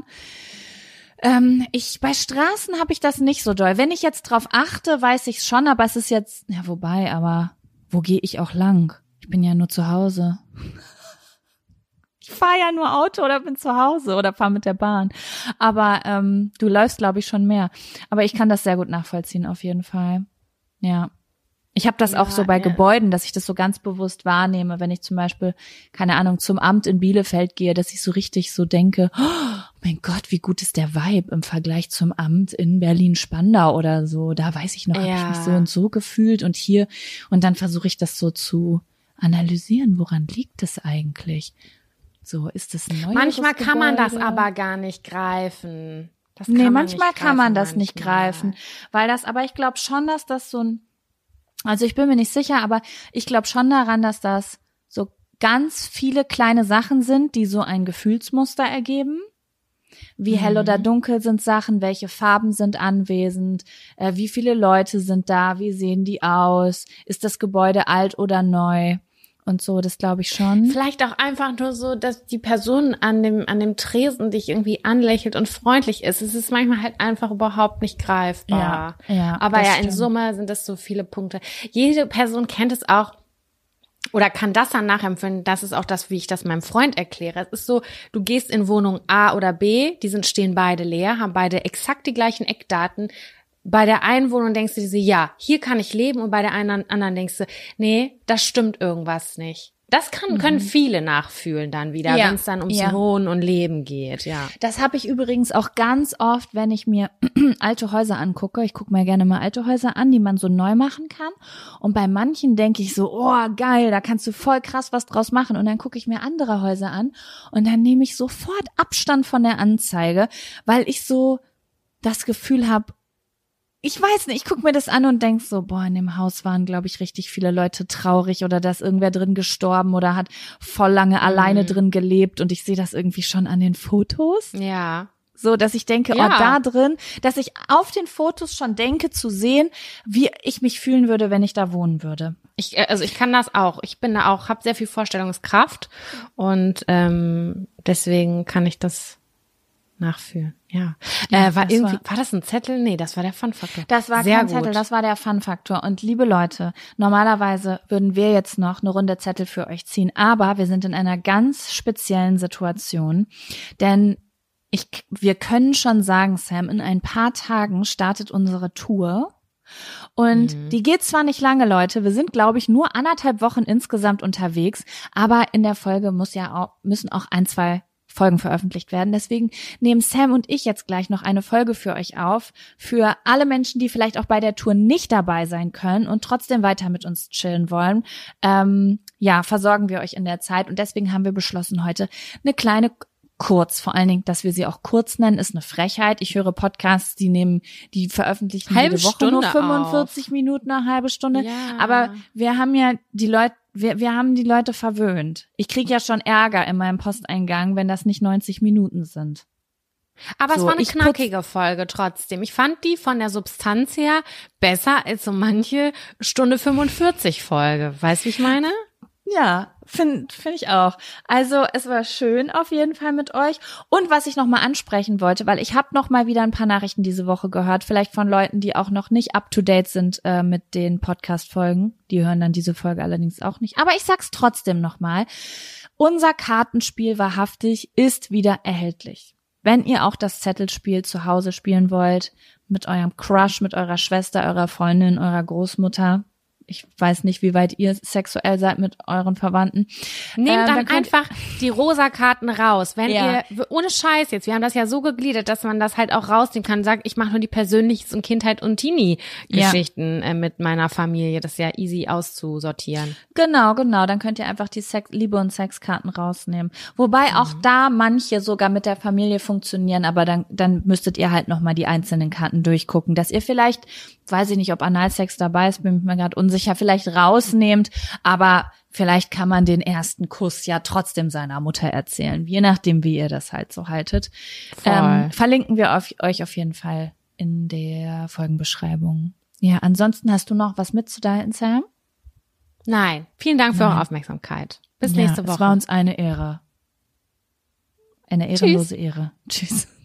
Ähm, ich, bei Straßen habe ich das nicht so doll. Wenn ich jetzt drauf achte, weiß ich es schon, aber es ist jetzt, ja wobei, aber wo gehe ich auch lang? Ich bin ja nur zu Hause. Ich fahre ja nur Auto oder bin zu Hause oder fahre mit der Bahn. Aber ähm, du läufst, glaube ich, schon mehr. Aber ich kann das sehr gut nachvollziehen, auf jeden Fall. Ja. Ich habe das ja, auch so bei ja. Gebäuden, dass ich das so ganz bewusst wahrnehme, wenn ich zum Beispiel, keine Ahnung, zum Amt in Bielefeld gehe, dass ich so richtig so denke, oh mein Gott, wie gut ist der Vibe im Vergleich zum Amt in Berlin-Spandau oder so. Da weiß ich noch, ja. habe ich mich so und so gefühlt und hier. Und dann versuche ich das so zu analysieren, woran liegt es eigentlich? So, ist es ein neues Manchmal kann Gebäude? man das aber gar nicht greifen. Das nee, kann man manchmal nicht kann man das manchmal. nicht greifen. Weil das, aber ich glaube schon, dass das so ein Also ich bin mir nicht sicher, aber ich glaube schon daran, dass das so ganz viele kleine Sachen sind, die so ein Gefühlsmuster ergeben. Wie mhm. hell oder dunkel sind Sachen, welche Farben sind anwesend, äh, wie viele Leute sind da, wie sehen die aus, ist das Gebäude alt oder neu und so, das glaube ich schon. Vielleicht auch einfach nur so, dass die Person an dem an dem Tresen dich irgendwie anlächelt und freundlich ist. Es ist manchmal halt einfach überhaupt nicht greifbar. Ja, ja, aber ja, stimmt. in Summe sind das so viele Punkte. Jede Person kennt es auch oder kann das dann nachempfinden. Das ist auch das, wie ich das meinem Freund erkläre. Es ist so, du gehst in Wohnung A oder B, die sind stehen beide leer, haben beide exakt die gleichen Eckdaten. Bei der einen Wohnung denkst du dir, ja, hier kann ich leben, und bei der anderen, anderen denkst du, nee, das stimmt irgendwas nicht. Das kann, mhm. können viele nachfühlen dann wieder, ja. wenn es dann ums ja. Wohnen und Leben geht, ja. Das habe ich übrigens auch ganz oft, wenn ich mir alte Häuser angucke. Ich gucke mir gerne mal alte Häuser an, die man so neu machen kann. Und bei manchen denke ich so, oh geil, da kannst du voll krass was draus machen. Und dann gucke ich mir andere Häuser an und dann nehme ich sofort Abstand von der Anzeige, weil ich so das Gefühl habe, ich weiß nicht, ich guck mir das an und denk so, boah, in dem Haus waren, glaube ich, richtig viele Leute traurig oder da ist irgendwer drin gestorben oder hat voll lange mhm. alleine drin gelebt und ich sehe das irgendwie schon an den Fotos. Ja. So, dass ich denke, ja. oh, da drin, dass ich auf den Fotos schon denke zu sehen, wie ich mich fühlen würde, wenn ich da wohnen würde. Ich, also ich kann das auch. Ich bin da auch, habe sehr viel Vorstellungskraft und ähm, deswegen kann ich das nachfühlen. Ja. ja äh, war irgendwie, war, war das ein Zettel? Nee, das war der Fun-Faktor. Das war Sehr kein gut. Zettel, das war der Fun-Faktor. Und liebe Leute, normalerweise würden wir jetzt noch eine Runde Zettel für euch ziehen, aber wir sind in einer ganz speziellen Situation, denn ich, wir können schon sagen, Sam, in ein paar Tagen startet unsere Tour. Und mhm. die geht zwar nicht lange, Leute, wir sind, glaube ich, nur anderthalb Wochen insgesamt unterwegs, aber in der Folge muss ja auch, müssen auch ein, zwei Folgen veröffentlicht werden. Deswegen nehmen Sam und ich jetzt gleich noch eine Folge für euch auf, für alle Menschen, die vielleicht auch bei der Tour nicht dabei sein können und trotzdem weiter mit uns chillen wollen. Ähm, ja, versorgen wir euch in der Zeit und deswegen haben wir beschlossen, heute eine kleine kurz, vor allen Dingen, dass wir sie auch kurz nennen, ist eine Frechheit. Ich höre Podcasts, die nehmen, die veröffentlichen halbe jede Woche Stunde nur fünfundvierzig auf. Minuten, eine halbe Stunde. Ja. Aber wir haben ja die Leute, wir, wir haben die Leute verwöhnt. Ich kriege ja schon Ärger in meinem Posteingang, wenn das nicht neunzig Minuten sind. Aber so, es war eine ich knackige Folge trotzdem. Ich fand die von der Substanz her besser als so manche Stunde fünfundvierzig Folge. Weißt du, wie ich meine? Ja, finde find ich auch. Also es war schön auf jeden Fall mit euch. Und was ich noch mal ansprechen wollte, weil ich habe noch mal wieder ein paar Nachrichten diese Woche gehört, vielleicht von Leuten, die auch noch nicht up-to-date sind äh, mit den Podcast-Folgen. Die hören dann diese Folge allerdings auch nicht. Aber ich sag's trotzdem noch mal. Unser Kartenspiel Wahrhaftig ist wieder erhältlich. Wenn ihr auch das Zettelspiel zu Hause spielen wollt, mit eurem Crush, mit eurer Schwester, eurer Freundin, eurer Großmutter, ich weiß nicht, wie weit ihr sexuell seid mit euren Verwandten. Nehmt ähm, dann, dann einfach die rosa Karten raus. Wenn ja. ihr, ohne Scheiß jetzt, wir haben das ja so gegliedert, dass man das halt auch rausnehmen kann. Sagt, ich mache nur die Persönliches- und Kindheit- und Teenie-Geschichten ja. äh, mit meiner Familie. Das ist ja easy auszusortieren. Genau, genau. Dann könnt ihr einfach die Sex- Liebe- und Sexkarten rausnehmen. Wobei mhm. auch da manche sogar mit der Familie funktionieren, aber dann, dann müsstet ihr halt nochmal die einzelnen Karten durchgucken, dass ihr vielleicht, weiß ich nicht, ob Analsex dabei ist, bin ich mir gerade unsicher, vielleicht rausnehmt, aber vielleicht kann man den ersten Kuss ja trotzdem seiner Mutter erzählen, je nachdem, wie ihr das halt so haltet. Ähm, verlinken wir auf, euch auf jeden Fall in der Folgenbeschreibung. Ja, ansonsten hast du noch was mitzuteilen, Sam? Nein, vielen Dank für Nein. eure Aufmerksamkeit. Bis ja, nächste Woche. Es war uns eine Ehre. Eine ehrenlose Tschüss. Ehre. Tschüss.